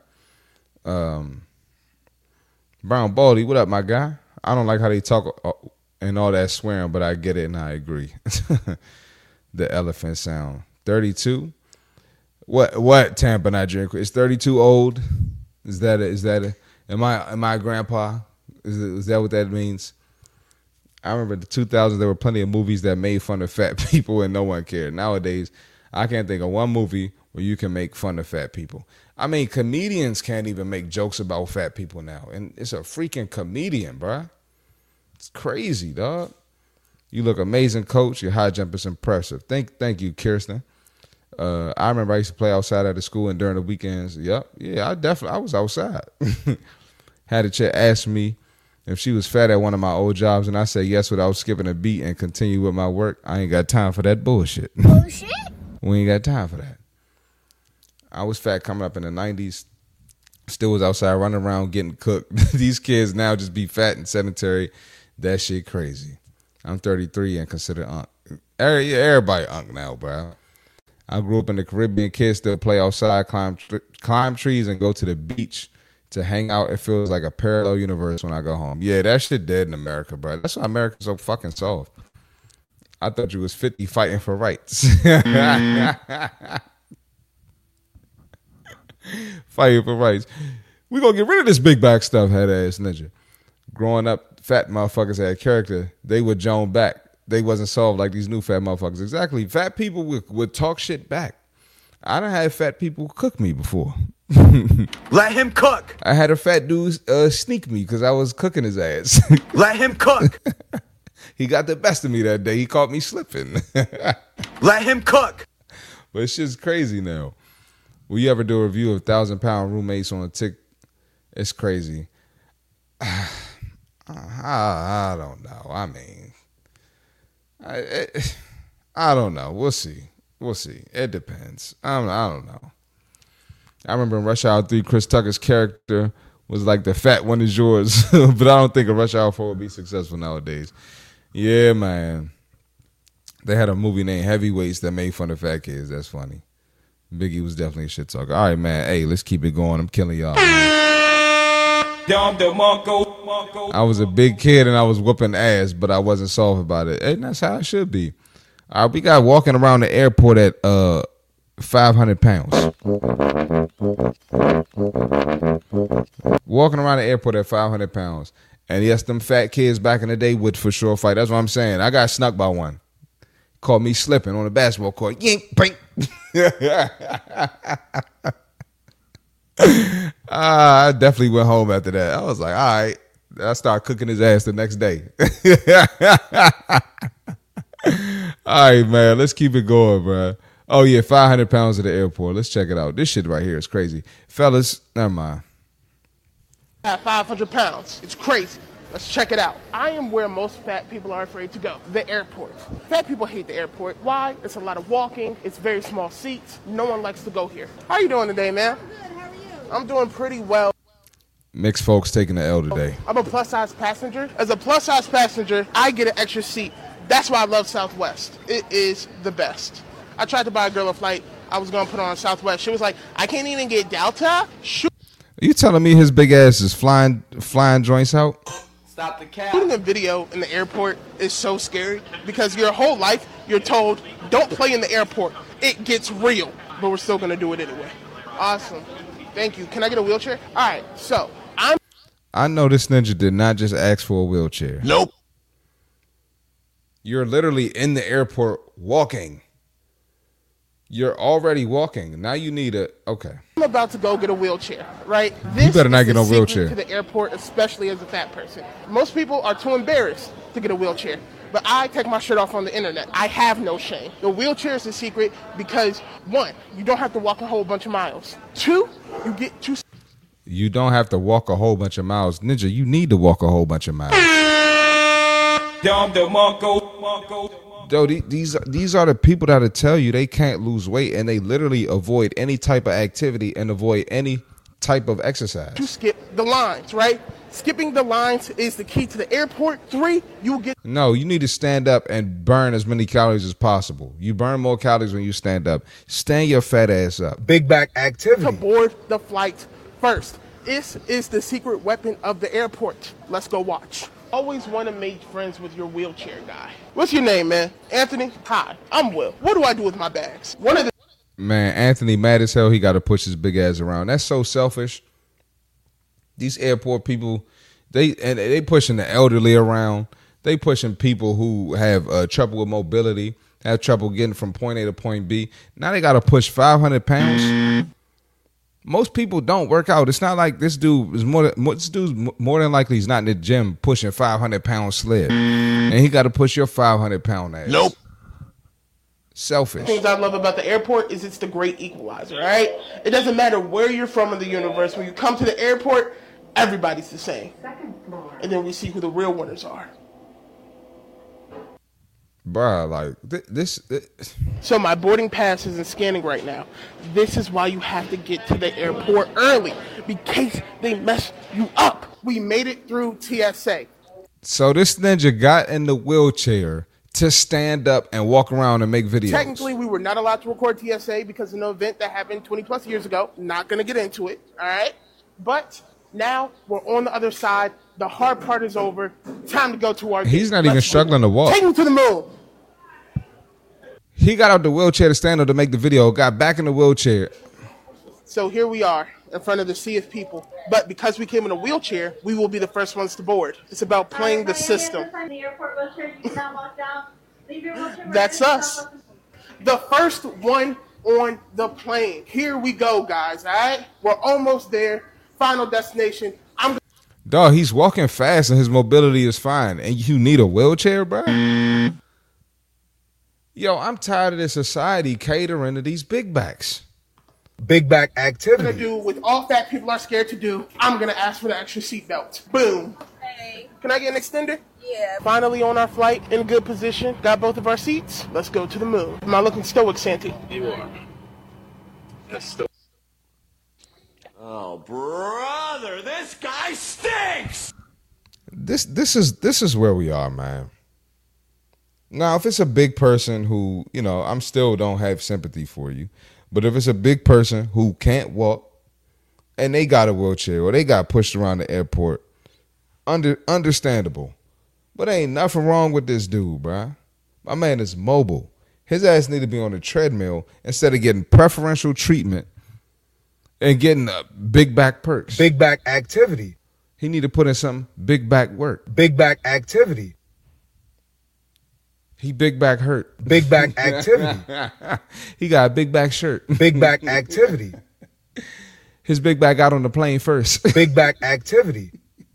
Brown Baldy, what up, my guy? I don't like how they talk and all that swearing, but I get it and I agree. The elephant sound. 32? What Tampa, Nigeria? Is 32 old? Is that am I a grandpa? Is that what that means? I remember the 2000s, there were plenty of movies that made fun of fat people and no one cared. Nowadays, I can't think of one movie where you can make fun of fat people. I mean, comedians can't even make jokes about fat people now. And it's a freaking comedian, bruh. It's crazy, dog. You look amazing, coach. Your high jump is impressive. Thank you, Kirsten. I remember I used to play outside at the school and during the weekends. Yep. Yeah, I was outside. Had a chick ask me if she was fat at one of my old jobs, and I said yes without skipping a beat and continue with my work. I ain't got time for that bullshit. Bullshit? We ain't got time for that. I was fat coming up in the 90s. Still was outside running around getting cooked. These kids now just be fat and sedentary. That shit crazy. I'm 33 and considered Unc. Everybody Unc now, bro. I grew up in the Caribbean. Kids still play outside, climb trees, and go to the beach to hang out. It feels like a parallel universe when I go home. Yeah, that shit dead in America, bro. That's why America's so fucking soft. I thought you was 50 fighting for rights. Fighting for rights. We gonna get rid of this big back stuff, head ass ninja. Growing up, fat motherfuckers had character. They would Joan back. They wasn't soft like these new fat motherfuckers. Exactly. Fat people would talk shit back. I done had fat people cook me before. Let him cook. I had a fat dude sneak me because I was cooking his ass. Let him cook. He got the best of me that day. He caught me slipping. Let him cook. But it's just crazy now. Will you ever do a review of 1,000-pound roommates on a tick? It's crazy. I don't know. I mean, I don't know. We'll see. It depends. I don't know. I remember in Rush Hour 3, Chris Tucker's character was like the fat one is yours. But I don't think a Rush Hour 4 would be successful nowadays. Yeah, man. They had a movie named Heavyweights that made fun of fat kids. That's funny. Biggie was definitely a shit talker. All right, man. Hey, let's keep it going. I'm killing y'all. I was a big kid and I was whooping ass, but I wasn't soft about it. And that's how it should be. All right, we got walking around the airport at 500 pounds. Walking around the airport at 500 pounds. And yes, them fat kids back in the day would for sure fight. That's what I'm saying. I got snuck by one. Called me slipping on the basketball court. Yink, bink. I definitely went home after that. I was like, all right. I started cooking his ass the next day. All right, man. Let's keep it going, bro. Oh, yeah. 500 pounds at the airport. Let's check it out. This shit right here is crazy. Fellas, never mind. At 500 pounds. It's crazy. Let's check it out. I am where most fat people are afraid to go, the airport. Fat people hate the airport. Why? It's a lot of walking. It's very small seats. No one likes to go here. How are you doing today, man? I'm good. How are you? I'm doing pretty well. Mixed folks taking the L today. I'm a plus-size passenger. As a plus-size passenger, I get an extra seat. That's why I love Southwest. It is the best. I tried to buy a girl a flight. I was going to put on Southwest. She was like, I can't even get Delta? Shoot. Are you telling me his big ass is flying joints out? Stop the cab. Shooting a video in the airport is so scary because your whole life you're told, don't play in the airport. It gets real. But we're still going to do it anyway. Awesome. Thank you. Can I get a wheelchair? All right, so I know this ninja did not just ask for a wheelchair. Nope. You're literally in the airport walking. You're already walking. Now you need okay. I'm about to go get a wheelchair, right? You better not get no wheelchair. To the airport, especially as a fat person. Most people are too embarrassed to get a wheelchair. But I take my shirt off on the internet. I have no shame. The wheelchair is a secret because, 1, you don't have to walk a whole bunch of miles. 2, you don't have to walk a whole bunch of miles. Ninja, you need to walk a whole bunch of miles. Though these are the people that'll tell you they can't lose weight and they literally avoid any type of activity and avoid any type of exercise. You skip the lines, right? Skipping the lines is the key to the airport. 3, you get... No, you need to stand up and burn as many calories as possible. You burn more calories when you stand up. Stand your fat ass up. Big back activity. To board the flight first. This is the secret weapon of the airport. Let's go watch. Always want to make friends with your wheelchair guy. What's your name, man? Anthony? Hi, I'm Will. What do I do with my bags? Man, Anthony mad as hell he got to push his big ass around. That's so selfish. These airport people, they pushing the elderly around. They pushing people who have trouble with mobility, have trouble getting from point A to point B. Now they got to push 500 pounds. Most people don't work out. It's not like this dude is more than likely he's not in the gym pushing 500-pound sled, and he got to push your 500-pound ass. Nope. The Selfish. things I love about the airport is it's the great equalizer, right? It doesn't matter where you're from in the universe. When you come to the airport, everybody's the same. And then we see who the real winners are. Bruh, like this. So my boarding pass isn't scanning right now. This is why you have to get to the airport early, because they mess you up. We made it through TSA. So this ninja got in the wheelchair to stand up and walk around and make videos. Technically, we were not allowed to record TSA because of an event that happened 20 plus years ago. Not going to get into it, all right? But now we're on the other side. The hard part is over. Time to go to our He's not even struggling to walk. Take him to the moon. He got out the wheelchair to stand up to make the video, got back in the wheelchair. So here we are in front of the sea of people. But because we came in a wheelchair, we will be the first ones to board. It's about playing the system. That's us. The first one on the plane. Here we go, guys, all right? We're almost there. Final destination. Dog, he's walking fast and his mobility is fine. And you need a wheelchair, bro? Yo, I'm tired of this society catering to these big backs. Big back activity. I'm going to do what all fat people are scared to do. I'm going to ask for the extra seatbelt. Boom. Hey. Can I get an extender? Yeah. Finally on our flight, in a good position. Got both of our seats. Let's go to the moon. Am I looking stoic, Santi? You are. That's stoic. Oh, brother, this guy stinks! This is where we are, man. Now, if it's a big person who, I'm still don't have sympathy for you. But if it's a big person who can't walk and they got a wheelchair or they got pushed around the airport, understandable. But ain't nothing wrong with this dude, bruh. My man is mobile. His ass need to be on a treadmill instead of getting preferential treatment and getting big back perks. Big back activity. He need to put in some big back work. Big back activity. He big back hurt. Big back activity. He got a big back shirt. Big back activity. His big back out on the plane first. Big back activity.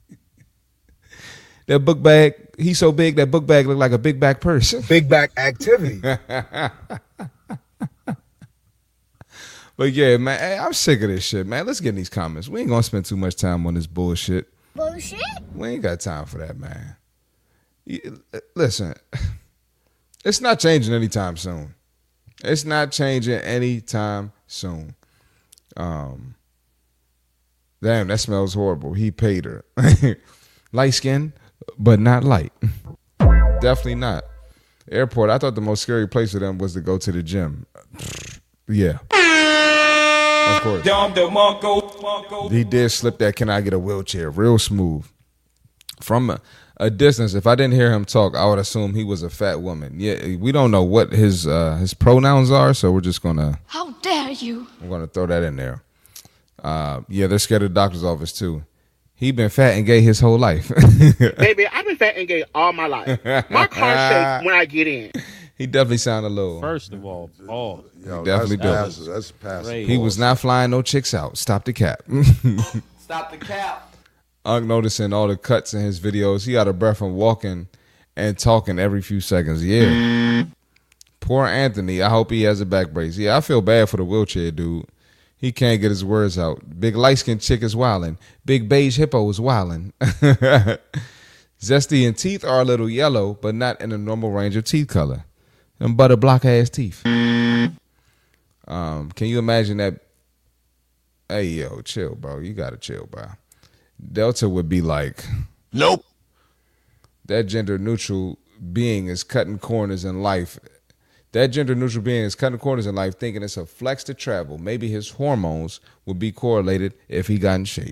That book bag, he's so big that book bag look like a big back purse. Big back activity. But yeah, man, I'm sick of this shit, man. Let's get in these comments. We ain't gonna spend too much time on this bullshit. Bullshit? We ain't got time for that, man. Listen, it's not changing anytime soon. It's not changing anytime soon. Damn, that smells horrible. He paid her. Light skin, but not light. Definitely not. Airport, I thought the most scary place for them was to go to the gym. Yeah. Of course. He did slip that, can I get a wheelchair? Real smooth. From a distance, if I didn't hear him talk, I would assume he was a fat woman. Yeah, we don't know what his pronouns are, so we're just gonna. How dare you? I'm gonna throw that in there. Yeah, they're scared of the doctor's office too. He been fat and gay his whole life. Baby, I've been fat and gay all my life. My car shakes when I get in. He definitely sounded low. First of all, Yo, definitely does. That's passive. He was not flying no chicks out. Stop the cap. Stop the cap. Unc noticing all the cuts in his videos. He out of breath from walking and talking every few seconds. Yeah. Poor Anthony. I hope he has a back brace. Yeah, I feel bad for the wheelchair dude. He can't get his words out. Big light-skinned chick is wildin'. Big beige hippo is wildin'. Zesty and teeth are a little yellow, but not in the normal range of teeth color. Them butter block ass teeth. Can you imagine that? Hey, yo, chill, bro. You gotta chill, bro. Delta would be like, nope. That gender neutral being is cutting corners in life. That gender neutral being is cutting corners in life, thinking it's a flex to travel. Maybe his hormones would be correlated if he got in shape.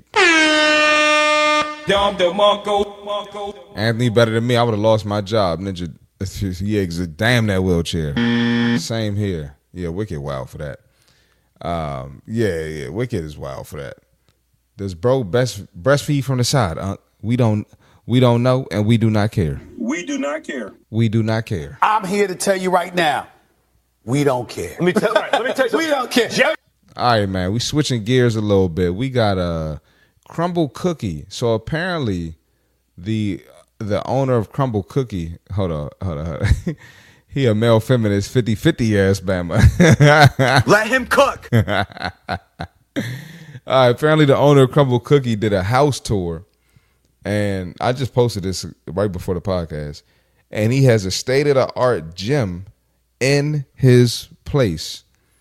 Anthony better than me. I would have lost my job. Ninja, yeah, damn that wheelchair. Same here. Yeah, Wicked wild for that. Yeah, Wicked is wild for that. Does bro breastfeed from the side? We don't know, and we do not care. We do not care. We do not care. I'm here to tell you right now, we don't care. Let me tell you. We don't care. All right, man. We switching gears a little bit. We got a Crumble Cookie. So apparently, the owner of Crumble Cookie. Hold on. He a male feminist 50-50 ass bama. Let him cook. All right. Apparently, the owner of Crumble Cookie did a house tour. And I just posted this right before the podcast. And he has a state-of-the-art gym in his place.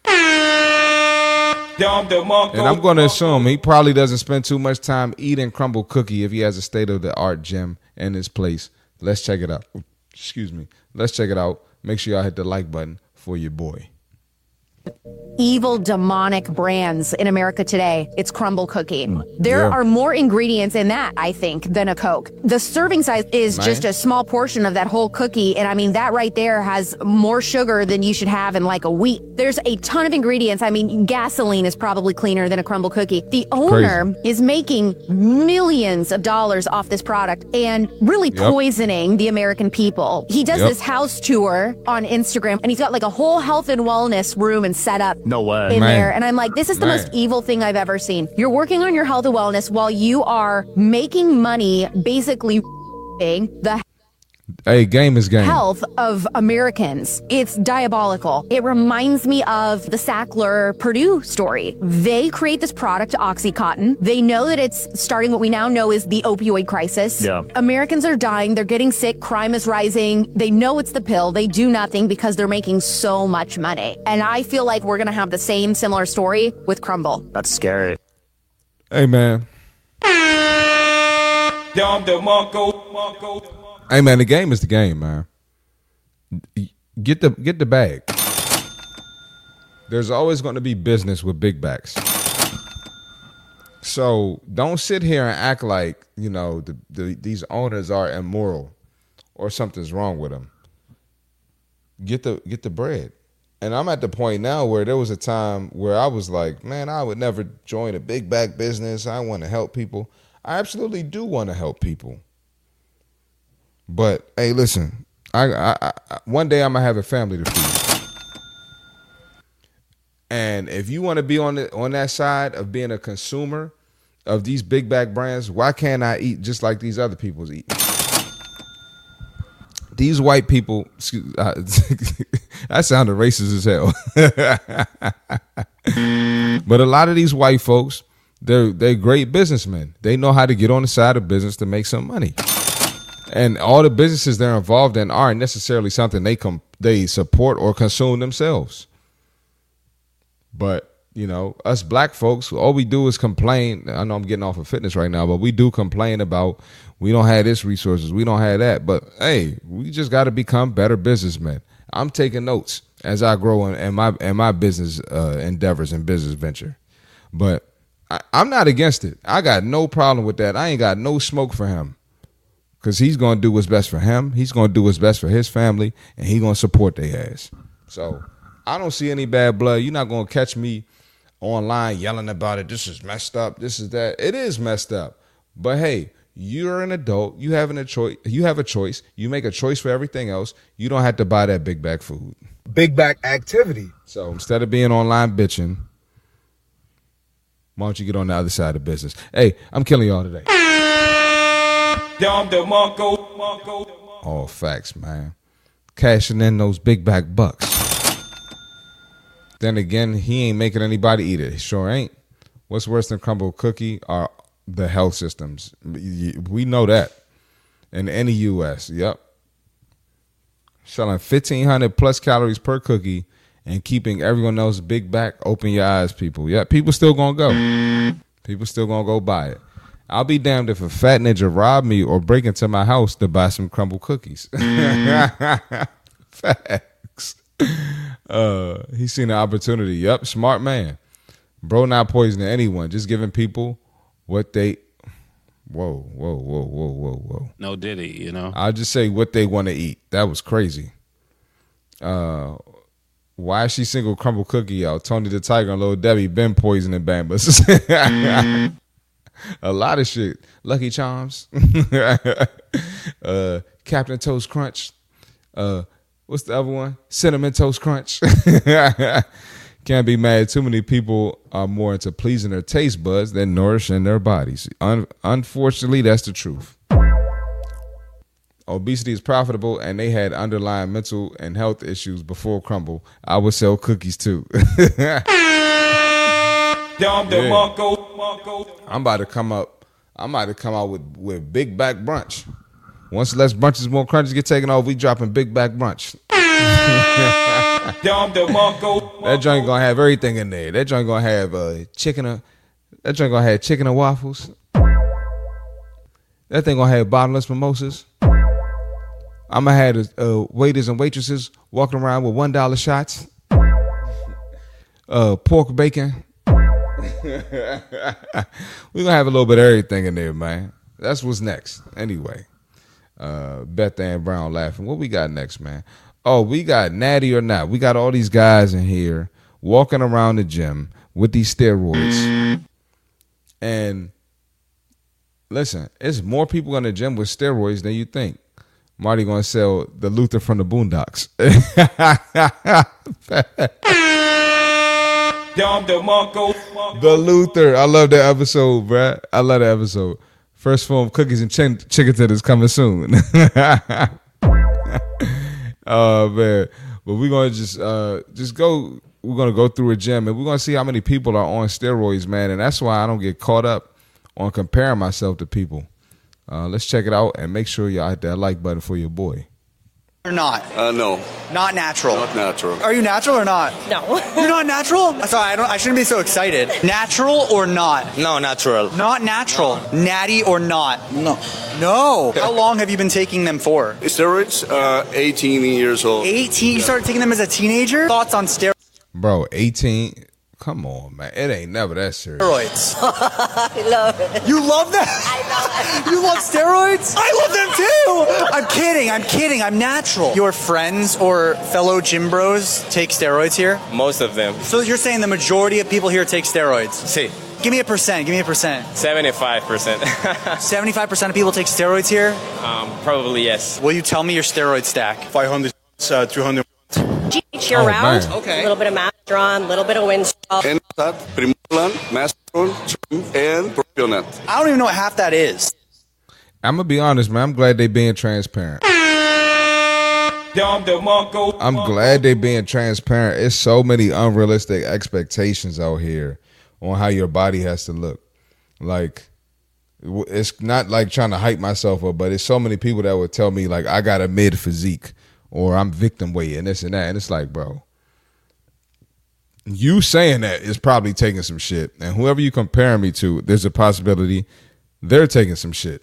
And I'm going to assume he probably doesn't spend too much time eating Crumble Cookie if he has a state-of-the-art gym in his place. Let's check it out. Excuse me. Let's check it out. Make sure y'all hit the like button for your boy. Evil demonic brands in America today. It's Crumble Cookie. There are more ingredients in that, I think, than a Coke. The serving size is just a small portion of that whole cookie, and I mean that right there has more sugar than you should have in like a week. There's a ton of ingredients. I mean, gasoline is probably cleaner than a Crumble Cookie. The owner is making millions of dollars off this product and really poisoning the American people. He does this house tour on Instagram, and he's got like a whole health and wellness room and set up no way in there, and I'm like, this is the most evil thing I've ever seen. You're working on your health and wellness while you are making money, basically the game is game. Health of Americans. It's diabolical. It reminds me of the Sackler Purdue story. They create this product, OxyContin. They know that it's starting what we now know is the opioid crisis. Yeah. Americans are dying. They're getting sick. Crime is rising. They know it's the pill. They do nothing because they're making so much money. And I feel like we're going to have the same similar story with Crumble. That's scary. Hey, man. Hey, man, the game is the game, man. Get the bag. There's always going to be business with big backs. So don't sit here and act like, you know, these owners are immoral or something's wrong with them. Get the bread. And I'm at the point now where there was a time where I was like, man, I would never join a big back business. I want to help people. I absolutely do want to help people. But hey, listen, I one day I'm gonna have a family to feed, and if you want to be on that side of being a consumer of these big back brands, why can't I eat just like these other people's eat? These white people, that sounded racist as hell. But a lot of these white folks, they're great businessmen. They know how to get on the side of business to make some money. And all the businesses they're involved in aren't necessarily something they support or consume themselves. But you know, us black folks, all we do is complain. I know I'm getting off of fitness right now, but we do complain about we don't have this resources, we don't have that. But hey, we just got to become better businessmen. I'm taking notes as I grow in my business endeavors and business venture. But I'm not against it. I got no problem with that. I ain't got no smoke for him. Because he's going to do what's best for him. He's going to do what's best for his family. And he's going to support their ass. So I don't see any bad blood. You're not going to catch me online yelling about it. This is messed up. This is that. It is messed up. But hey, you're an adult. You have a choice. You have a choice. You make a choice for everything else. You don't have to buy that big bag food. Big back activity. So instead of being online bitching, why don't you get on the other side of business? Hey, I'm killing y'all today. All facts, man. Cashing in those big back bucks. Then again, he ain't making anybody eat it. He sure ain't. What's worse than crumble cookie are the health systems. We know that. In any U.S., yep. Selling 1,500 plus calories per cookie and keeping everyone else big back. Open your eyes, people. Yeah, people still gonna go. People still gonna go buy it. I'll be damned if a fat ninja robbed me or break into my house to buy some crumble cookies. Facts. He's seen an opportunity. Yep, smart man. Bro not poisoning anyone, just giving people what they... Whoa. No Diddy, you know? I'll just say what they want to eat. That was crazy. Why is she single crumble cookie, y'all? Tony the Tiger and Lil Debbie been poisoning Bambas. A lot of shit. Lucky Charms. Captain Toast Crunch. What's the other one? Cinnamon Toast Crunch. Can't be mad. Too many people are more into pleasing their taste buds than nourishing their bodies. Unfortunately, that's the truth. Obesity is profitable, and they had underlying mental and health issues before Crumble. I would sell cookies too. I'm about to come out with big back brunch. Once less brunches, more crunches get taken off, we dropping big back brunch. That joint gonna have everything in there. That joint gonna have chicken and waffles. That thing gonna have bottomless mimosas. I'm gonna have waiters and waitresses walking around with $1 shots. Pork bacon. We're gonna have a little bit of everything in there, man. That's what's next. Anyway, Beth Ann Brown laughing. What we got next, man? Oh, we got Natty or Not. We got all these guys in here walking around the gym with these steroids. And listen, it's more people in the gym with steroids than you think. Marty gonna sell the Luther from the Boondocks. The Luther. I love that episode, bruh. I love that episode. First form cookies and chicken tenders coming soon. Oh man. But we're gonna just go. We're gonna go through a gym and we're gonna see how many people are on steroids, man. And that's why I don't get caught up on comparing myself to people. Let's check it out and make sure y'all hit that like button for your boy. Or not? No. Not natural? Not natural. Are you natural or not? No. You're not natural? Sorry, I shouldn't be so excited. Natural or not? No, natural. Not natural. Natty or not? No. No. How long have you been taking them for? Steroids, 18 years old. 18? You started taking them as a teenager? Thoughts on steroids? Bro, 18? Come on, man. It ain't never that serious. Steroids. I love it. You love that? I love it. You love steroids? I love them too. I'm kidding. I'm natural. Your friends or fellow gym bros take steroids here? Most of them. So you're saying the majority of people here take steroids? See. Give me a percent. 75%. 75% of people take steroids here? Probably yes. Will you tell me your steroid stack? 500, 300. Year round. Man. Okay. A little bit of Masteron, a little bit of Winstrol. And that, Primulan, Masteron, and Propionate. I don't even know what half that is. I'm going to be honest, man. I'm glad they being transparent. I'm glad they being transparent. It's so many unrealistic expectations out here on how your body has to look. Like, it's not like trying to hype myself up, but it's so many people that would tell me, like, I got a mid physique or I'm victim weight and this and that. And it's like, bro, you saying that is probably taking some shit. And whoever you comparing me to, there's a possibility they're taking some shit.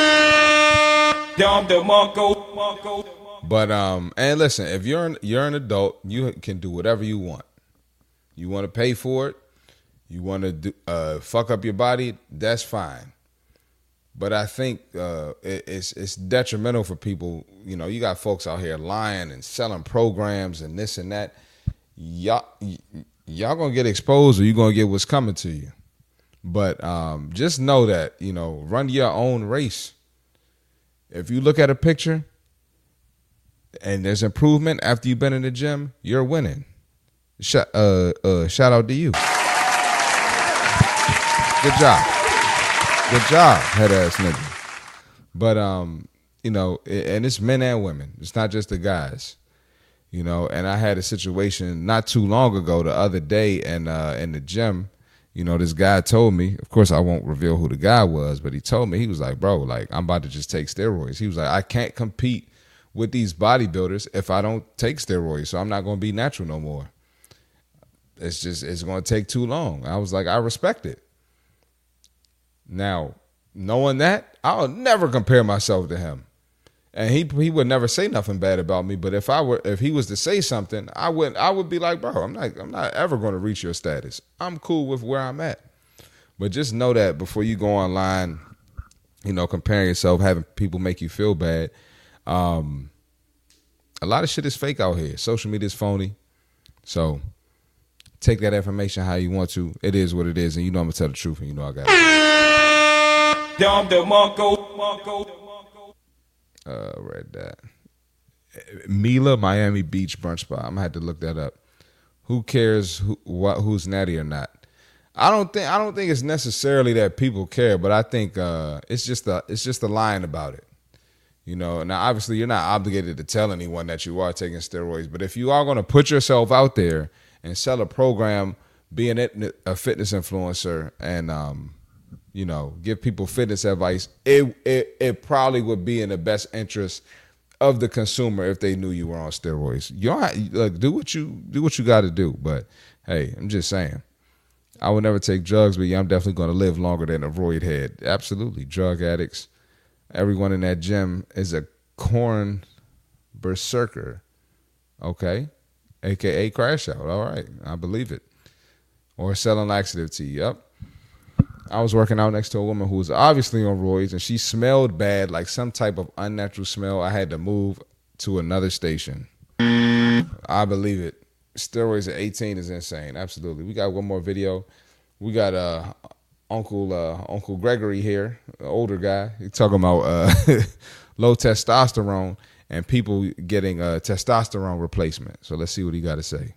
But and listen, if you're an adult, you can do whatever you want. You want to pay for it, you want to do, fuck up your body, that's fine. But I think it's detrimental for people. You know, you got folks out here lying and selling programs and this and that. Y'all gonna get exposed, or you gonna get what's coming to you. But just know that, you know, run your own race. If you look at a picture and there's improvement after you've been in the gym, you're winning. Shout out to you. Good job. Good job, head ass nigga. But you know, and it's men and women. It's not just the guys. You know, and I had a situation not too long ago, the other day, and in the gym, you know, this guy told me, of course I won't reveal who the guy was, but he told me, he was like, bro, like, I'm about to just take steroids. He was like, I can't compete with these bodybuilders if I don't take steroids, so I'm not going to be natural no more. It's going to take too long. I was like, I respect it. Now, knowing that, I'll never compare myself to him. And he would never say nothing bad about me. But if he was to say something, I would be like, bro, I'm not ever going to reach your status. I'm cool with where I'm at. But just know that before you go online, you know, comparing yourself, having people make you feel bad. A lot of shit is fake out here. Social media is phony. So take that information how you want to. It is what it is, and you know I'm gonna tell the truth, and you know I got it. Read that. Mila, Miami Beach brunch spot. I'm gonna have to look that up. Who cares who's natty or not? I don't think it's necessarily that people care, but I think it's just the line about it. You know, now obviously you're not obligated to tell anyone that you are taking steroids, but if you are going to put yourself out there and sell a program, being a fitness influencer, and you know, give people fitness advice, it probably would be in the best interest of the consumer if they knew you were on steroids. You don't like do what you got to do, but hey, I'm just saying. I would never take drugs, but yeah, I'm definitely going to live longer than a roid head. Absolutely. Drug addicts. Everyone in that gym is a corn berserker. Okay? AKA crash out. All right. I believe it. Or selling laxative tea. Yep. I was working out next to a woman who was obviously on roids, and she smelled bad, like some type of unnatural smell. I had to move to another station. I believe it. Steroids at 18 is insane. Absolutely. We got one more video. We got Uncle Gregory here, an older guy. He's talking about low testosterone and people getting a testosterone replacement. So let's see what he got to say.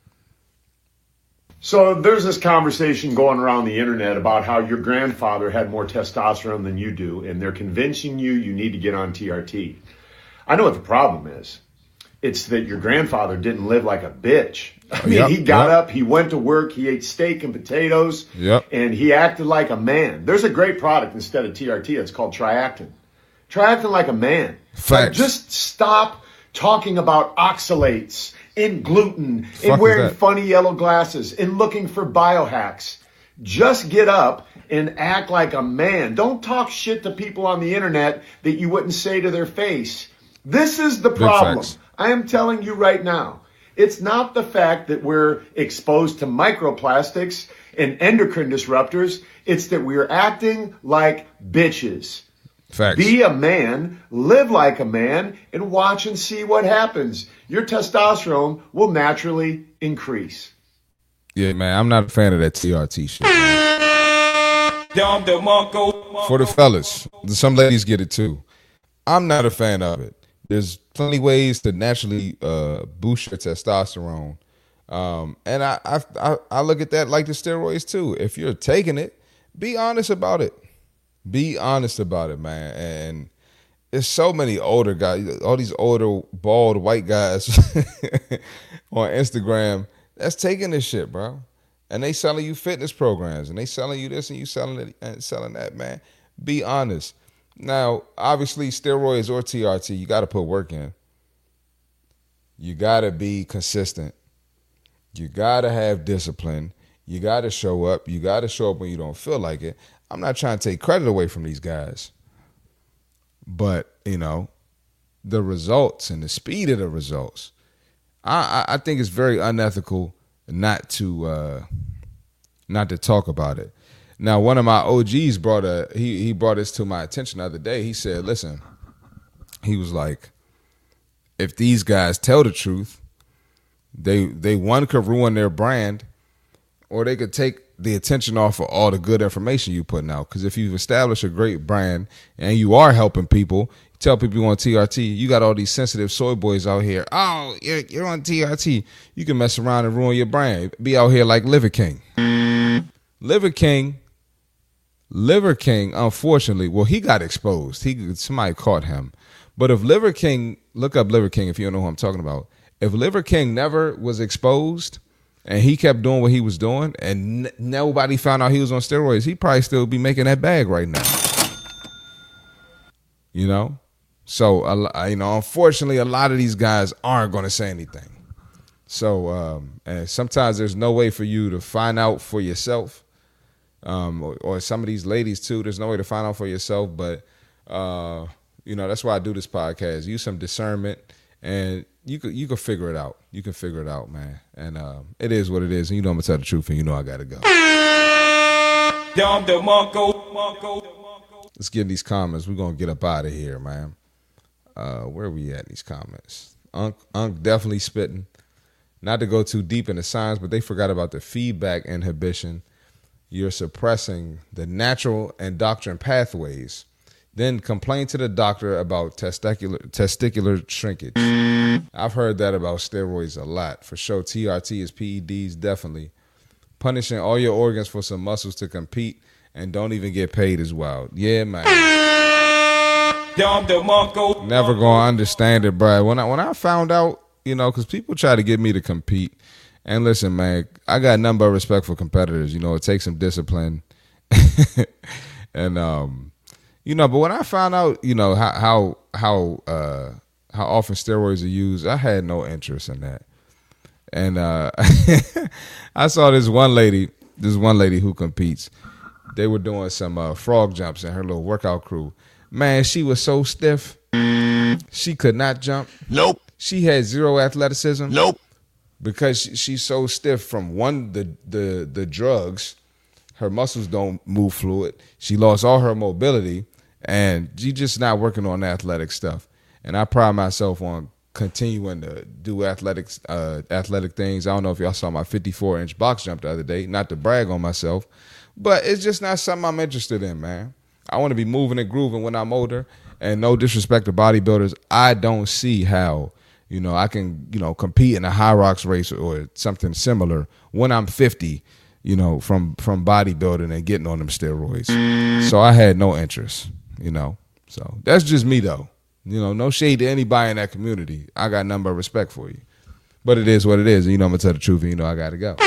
So there's this conversation going around the internet about how your grandfather had more testosterone than you do, and they're convincing you need to get on TRT. I know what the problem is. It's that your grandfather didn't live like a bitch. I mean, he got up, he went to work, he ate steak and potatoes, and he acted like a man. There's a great product instead of TRT. It's called Triactin. Try acting like a man. Like, just stop talking about oxalates and gluten and wearing funny yellow glasses and looking for biohacks. Just get up and act like a man. Don't talk shit to people on the internet that you wouldn't say to their face. This is the problem. I am telling you right now, it's not the fact that we're exposed to microplastics and endocrine disruptors. It's that we're acting like bitches. Facts. Be a man, live like a man, and watch and see what happens. Your testosterone will naturally increase. Yeah, man, I'm not a fan of that TRT shit. For the fellas, some ladies get it too. I'm not a fan of it. There's plenty ways to naturally boost your testosterone. And I look at that like the steroids too. If you're taking it, be honest about it. Be honest about it, man. And there's so many older guys, all these older, bald, white guys on Instagram that's taking this shit, bro. And they selling you fitness programs, and they selling you this and you selling it and selling that, man. Be honest. Now, obviously, steroids or TRT, you got to put work in. You got to be consistent. You got to have discipline. You got to show up. You got to show up when you don't feel like it. I'm not trying to take credit away from these guys. But, you know, the results and the speed of the results, I think it's very unethical not to talk about it. Now, one of my OGs brought this to my attention the other day. He said, listen, he was like, if these guys tell the truth, they one could ruin their brand, or they could take the attention off of all the good information you putting out. Because if you've established a great brand and you are helping people, you tell people you on TRT, you got all these sensitive soy boys out here. Oh, you're on TRT. You can mess around and ruin your brand. Be out here like Liver King. Liver King, unfortunately, well, he got exposed. Somebody caught him. But if Liver King, look up Liver King if you don't know who I'm talking about. If Liver King never was exposed and he kept doing what he was doing and nobody found out he was on steroids, he'd probably still be making that bag right now. You know? So, unfortunately, a lot of these guys aren't going to say anything. So, and sometimes there's no way for you to find out for yourself. Or some of these ladies, too, there's no way to find out for yourself. But, that's why I do this podcast. Use some discernment, and you could figure it out. You can figure it out, man. And it is what it is. And you know I'm going to tell the truth, and you know I got to go. Let's get in these comments. We're going to get up out of here, man. Where we at in these comments? Unc definitely spitting. Not to go too deep into science, but they forgot about the feedback inhibition. You're suppressing the natural endocrine pathways. Then complain to the doctor about testicular shrinkage. I've heard that about steroids a lot. For sure, TRT is PEDs, definitely. Punishing all your organs for some muscles to compete and don't even get paid as well. Yeah, man. Never gonna understand it, bro. When I found out, because people try to get me to compete. And listen, man, I got nothing but respect for competitors. It takes some discipline. And, but when I found out, how often steroids are used, I had no interest in that. And I saw this one lady who competes. They were doing some frog jumps in her little workout crew. Man, she was so stiff. She could not jump. Nope. She had zero athleticism. Nope. Because she's so stiff from the drugs, her muscles don't move fluid. She lost all her mobility, and she just not working on athletic stuff. And I pride myself on continuing to do athletic things. I don't know if y'all saw my 54-inch box jump the other day. Not to brag on myself, but it's just not something I'm interested in, man. I want to be moving and grooving when I'm older. And no disrespect to bodybuilders, I don't see how I can, compete in a high rocks race or something similar when I'm 50, from bodybuilding and getting on them steroids. So I had no interest, So that's just me, though. No shade to anybody in that community. I got nothing but respect for you. But it is what it is. And I'm going to tell the truth, and I got to go.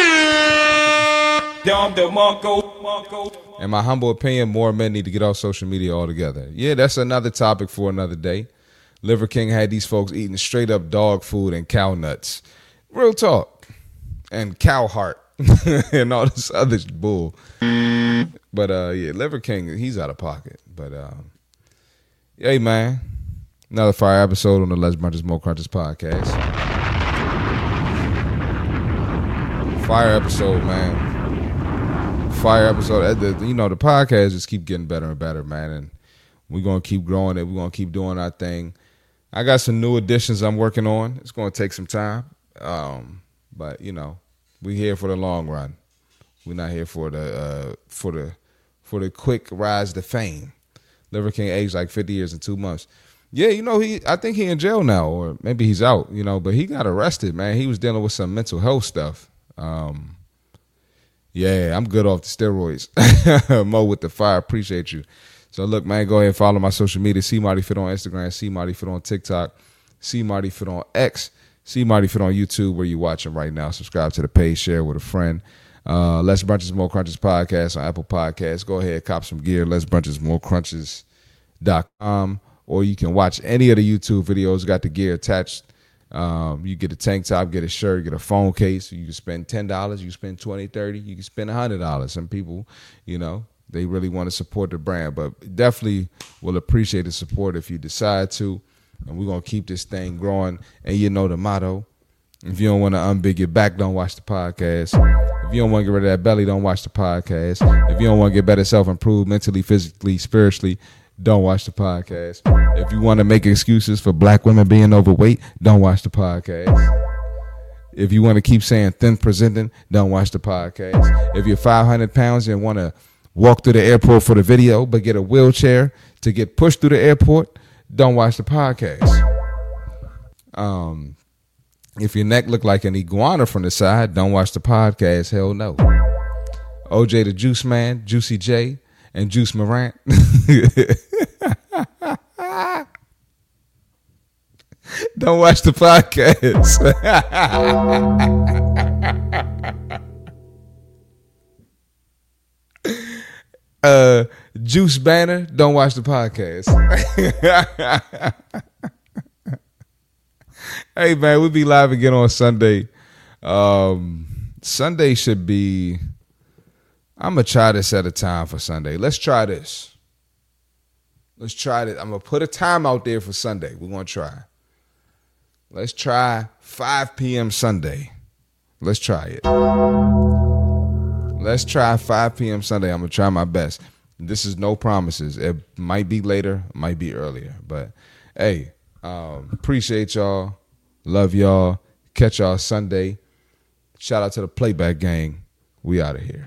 In my humble opinion, more men need to get off social media altogether. Yeah, that's another topic for another day. Liver King had these folks eating straight up dog food and cow nuts. Real talk. And cow heart. And all this other bull. But Liver King, he's out of pocket. But hey, man. Another fire episode on the Less Brunches More Crunches podcast. Fire episode, man. Fire episode. The podcast just keep getting better and better, man. And we're going to keep growing it. We're going to keep doing our thing. I got some new additions I'm working on. It's going to take some time. But, we're here for the long run. We're not here for the quick rise to fame. Liver King aged like 50 years in 2 months. Yeah, I think he in jail now, or maybe he's out, but he got arrested, man. He was dealing with some mental health stuff. Yeah, I'm good off the steroids. Mo with the fire, appreciate you. So look, man, go ahead and follow my social media. C Marty Fit on Instagram, C Marty Fit on TikTok, C Marty Fit on X, C Marty Fit on YouTube, where you watching right now. Subscribe to the page, share with a friend. Less Brunches, More Crunches podcast on Apple Podcasts. Go ahead, cop some gear. Less Brunches, More Crunches.com. Or you can watch any of the YouTube videos. Got the gear attached You get a tank top, get a shirt, get a phone case. You can spend $10, you can spend $20, $30, you can spend $100. Some people, you know, they really want to support the brand, but definitely will appreciate the support if you decide to. And we're going to keep this thing growing. And you know the motto. If you don't want to unbig your back, don't watch the podcast. If you don't want to get rid of that belly, don't watch the podcast. If you don't want to get better, self-improve mentally, physically, spiritually, don't watch the podcast. If you want to make excuses for black women being overweight, don't watch the podcast. If you want to keep saying thin presenting, don't watch the podcast. If you're 500 pounds and want to walk through the airport for the video but get a wheelchair to get pushed through the airport, don't watch the podcast. If your neck look like an iguana from the side, don't watch the podcast. Hell no. OJ the Juice Man, Juicy J, and Juice Morant. Don't watch the podcast. Juice Banner, don't watch the podcast. Hey man, we'll be live again on Sunday. Sunday should be, I'm gonna try to set a time for Sunday. Let's try this. Let's try this. I'm gonna put a time out there for Sunday. We're gonna try. Let's try 5 p.m. Sunday. Let's try it. Let's try 5 p.m. Sunday. I'm gonna try my best. This is no promises. It might be later, might be earlier. But hey, appreciate y'all. Love y'all. Catch y'all Sunday. Shout out to the Playback Gang. We out of here.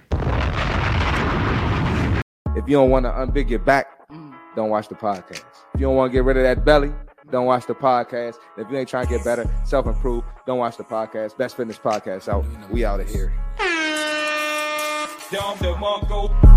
If you don't want to unbig your back, don't watch the podcast. If you don't want to get rid of that belly, don't watch the podcast. If you ain't trying to get better, self-improve, don't watch the podcast. Best Fitness Podcast out. We out of here.